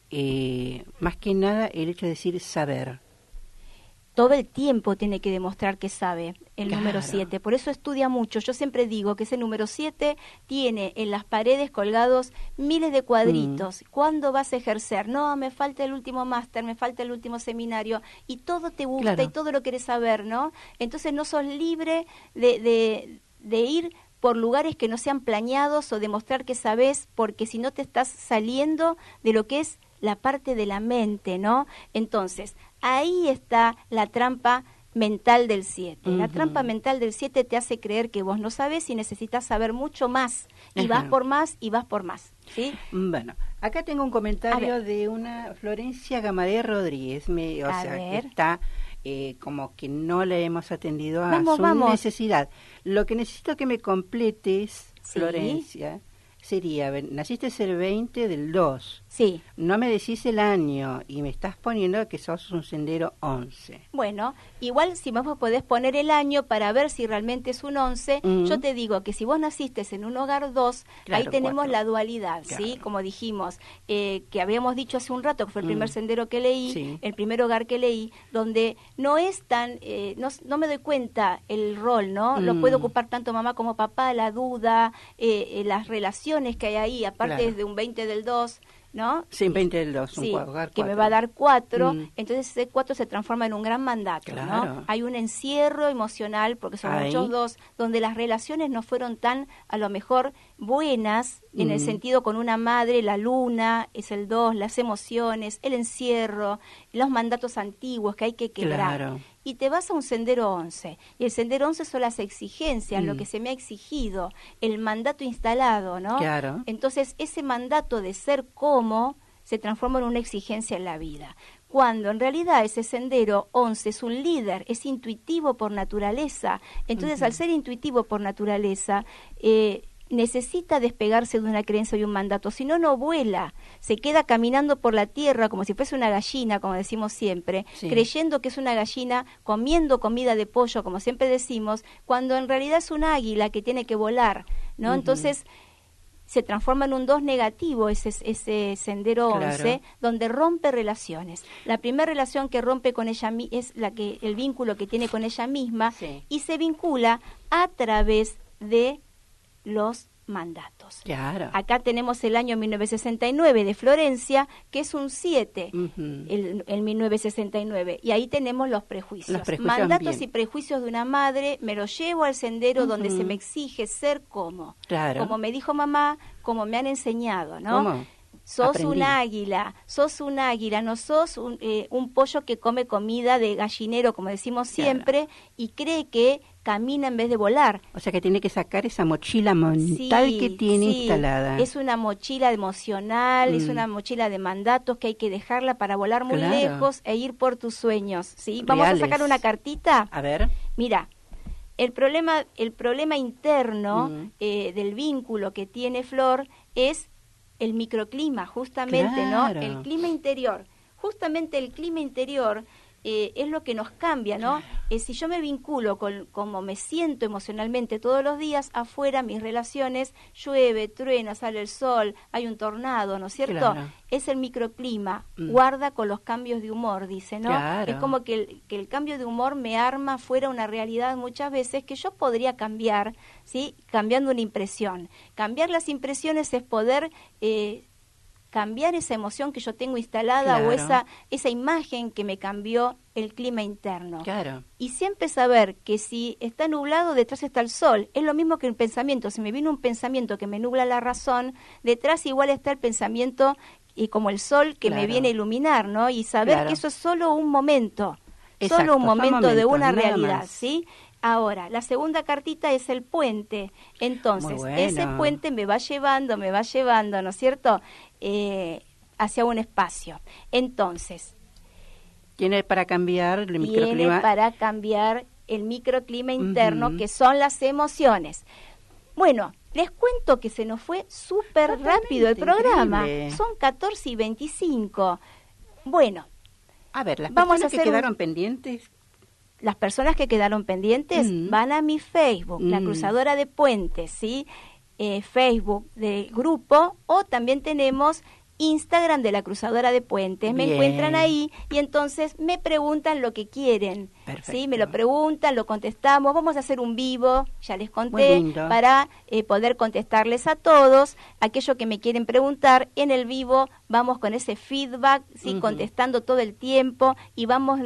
más que nada, el hecho de decir saber. Todo el tiempo tiene que demostrar que sabe el número 7. Por eso estudia mucho. Yo siempre digo que ese número 7 tiene en las paredes colgados miles de cuadritos. ¿Cuándo vas a ejercer? No, me falta el último máster, me falta el último seminario. Y todo te gusta y todo lo querés saber, ¿no? Entonces no sos libre de ir por lugares que no sean planeados o demostrar que sabés, porque si no te estás saliendo de lo que es la parte de la mente, ¿no? Entonces, ahí está la trampa mental del 7. La trampa mental del 7 te hace creer que vos no sabés y necesitas saber mucho más. Y vas por más y vas por más, ¿sí? Bueno, acá tengo un comentario de una Florencia Gamaré Rodríguez. Que está como que no le hemos atendido a su necesidad. Lo que necesito que me completes, Florencia, sería, naciste el 20 del 2. Sí. No me decís el año y me estás poniendo que sos un sendero 11. Bueno, igual si vos podés poner el año para ver si realmente es un 11, yo te digo que si vos naciste en un hogar 2, ahí tenemos 4. La dualidad, ¿sí? Como dijimos, que habíamos dicho hace un rato, que fue el primer sendero que leí, el primer hogar que leí, donde no es tan, no me doy cuenta el rol, ¿no? Lo puede ocupar tanto mamá como papá, la duda, las relaciones que hay ahí, aparte de un 20 del 2, ¿no? Sí, 20 del 2, un hogar 4. Que me va a dar 4, entonces ese 4 se transforma en un gran mandato, claro. ¿no? Hay un encierro emocional, porque son muchos 2, donde las relaciones no fueron tan, a lo mejor, buenas, en el sentido con una madre, la luna, es el 2, las emociones, el encierro, los mandatos antiguos que hay que quebrar. Claro. Y te vas a un sendero 11, y el sendero 11 son las exigencias, lo que se me ha exigido, el mandato instalado, ¿no? Claro. Entonces, ese mandato de ser como se transforma en una exigencia en la vida. Cuando en realidad ese sendero 11 es un líder, es intuitivo por naturaleza. Entonces, al ser intuitivo por naturaleza, necesita despegarse de una creencia y un mandato, si no, no vuela, se queda caminando por la tierra como si fuese una gallina, como decimos siempre, creyendo que es una gallina, comiendo comida de pollo, como siempre decimos, cuando en realidad es un águila que tiene que volar, ¿no? Entonces se transforma en un 2 negativo ese sendero 11, donde rompe relaciones. La primera relación que rompe con ella es el vínculo que tiene con ella misma, y se vincula a través de los mandatos. Claro. Acá tenemos el año 1969 de Florencia, que es un 7, el 1969, y ahí tenemos los prejuicios. Mandatos y prejuicios de una madre, me los llevo al sendero donde se me exige ser como me dijo mamá, como me han enseñado, ¿no? ¿Cómo? sos Aprendí. un águila, no sos un pollo que come comida de gallinero, como decimos siempre, y cree que camina en vez de volar. O sea que tiene que sacar esa mochila mental que tiene instalada. Es una mochila emocional, es una mochila de mandatos que hay que dejarla para volar muy lejos e ir por tus sueños, ¿sí? Vamos a sacar una cartita. A ver. Mira, el problema interno del vínculo que tiene Flor es el microclima, justamente, ¿no? El clima interior. Justamente el clima interior es lo que nos cambia, ¿no? Si yo me vinculo con como me siento emocionalmente todos los días, afuera mis relaciones, llueve, truena, sale el sol, hay un tornado, ¿no es cierto? Claro. Es el microclima, guarda con los cambios de humor, dice, ¿no? Claro. Es como que el cambio de humor me arma fuera una realidad muchas veces que yo podría cambiar, ¿sí? Cambiando una impresión. Cambiar las impresiones es poder cambiar esa emoción que yo tengo instalada o esa imagen que me cambió el clima interno. Claro. Y siempre saber que si está nublado, detrás está el sol. Es lo mismo que un pensamiento. Si me viene un pensamiento que me nubla la razón, detrás igual está el pensamiento y como el sol que me viene a iluminar, ¿no? Y saber que eso es solo un momento. Exacto, solo un momento de una nada realidad, más. ¿sí? Ahora, la segunda cartita es el puente. Entonces, ese puente me va llevando, ¿no es cierto?, hacia un espacio. Entonces, tiene para cambiar el microclima. Tiene para cambiar el microclima interno, que son las emociones. Bueno, les cuento que se nos fue súper rápido el programa. Increíble. Son 14:25. Bueno, a ver, las vamos personas a que quedaron pendientes. Las personas que quedaron pendientes van a mi Facebook, La Cruzadora de Puentes, ¿sí? Facebook del grupo, o también tenemos Instagram de La Cruzadora de Puentes. Me encuentran ahí y entonces me preguntan lo que quieren. Perfecto. ¿Sí? Me lo preguntan, lo contestamos. Vamos a hacer un vivo, ya les conté, para poder contestarles a todos. Aquello que me quieren preguntar, en el vivo vamos con ese feedback, ¿sí? Contestando todo el tiempo y vamos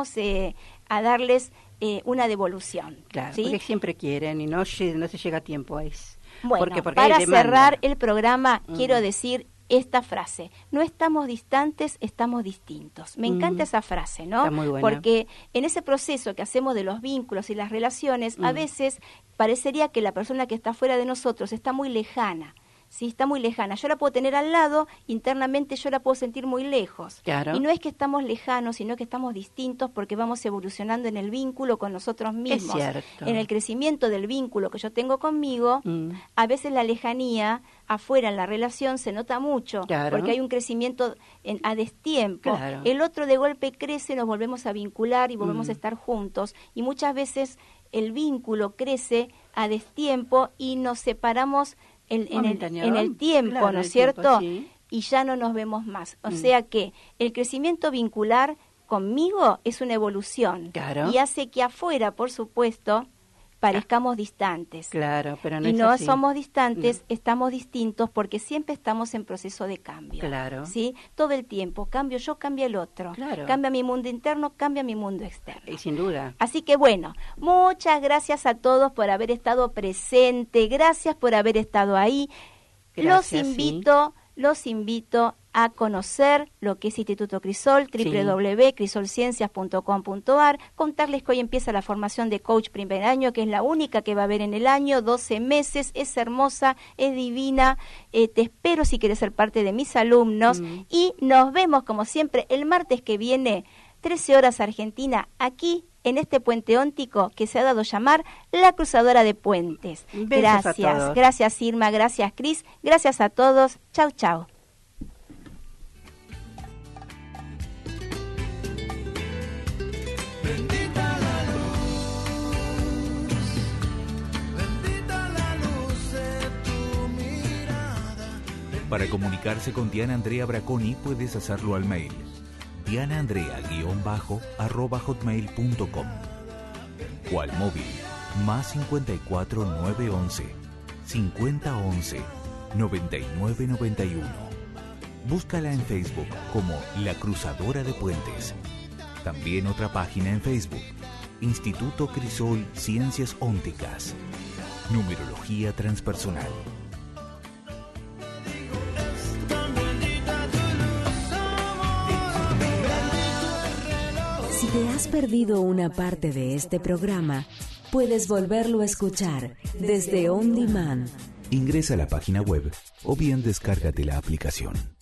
a darles una devolución. Claro, ¿sí? porque siempre quieren y no se llega a tiempo. Bueno, porque para hay demanda. cerrar el programa, quiero decir esta frase: no estamos distantes, estamos distintos. Me encanta esa frase, ¿no? Está muy buena. Porque en ese proceso que hacemos de los vínculos y las relaciones, a veces parecería que la persona que está fuera de nosotros está muy lejana. Sí, está muy lejana. Yo la puedo tener al lado, internamente yo la puedo sentir muy lejos. Claro. Y no es que estamos lejanos, sino que estamos distintos porque vamos evolucionando en el vínculo con nosotros mismos. Es cierto. En el crecimiento del vínculo que yo tengo conmigo, a veces la lejanía afuera en la relación se nota mucho, porque hay un crecimiento a destiempo. Claro. El otro de golpe crece, nos volvemos a vincular y volvemos a estar juntos. Y muchas veces el vínculo crece a destiempo y nos separamos en el tiempo, ¿no es cierto? Sí. Y ya no nos vemos más. O sea que el crecimiento vincular conmigo es una evolución. Claro. Y hace que afuera, por supuesto, parezcamos distantes. Claro, pero no y es no así. somos distantes, estamos distintos porque siempre estamos en proceso de cambio. Claro. ¿Sí? Todo el tiempo. Cambio yo, cambia el otro. Claro. Cambia mi mundo interno, cambia mi mundo externo. Y sin duda. Así que bueno, muchas gracias a todos por haber estado presente, gracias por haber estado ahí. Gracias, Los invito a conocer lo que es Instituto Crisol, www.crisolciencias.com.ar, contarles que hoy empieza la formación de coach primer año, que es la única que va a haber en el año, 12 meses, es hermosa, es divina, te espero si quieres ser parte de mis alumnos y nos vemos como siempre el martes que viene, 13 horas Argentina, aquí en este puente óntico que se ha dado a llamar La Cruzadora de Puentes. Besos a todos. Gracias Irma, gracias Cris, gracias a todos, chau chau. Bendita la luz de tu mirada. Para comunicarse con Diana Andrea Braconi puedes hacerlo al mail dianaandrea_@hotmail.com o al móvil +54 911 5011 9991. Búscala en Facebook como La Cruzadora de Puentes. También otra página en Facebook, Instituto Crisol Ciencias Ónticas. Numerología transpersonal. Tan bendita ¿Te has perdido una parte de este programa? Puedes volverlo a escuchar desde On Demand. Ingresa a la página web o bien descárgate la aplicación.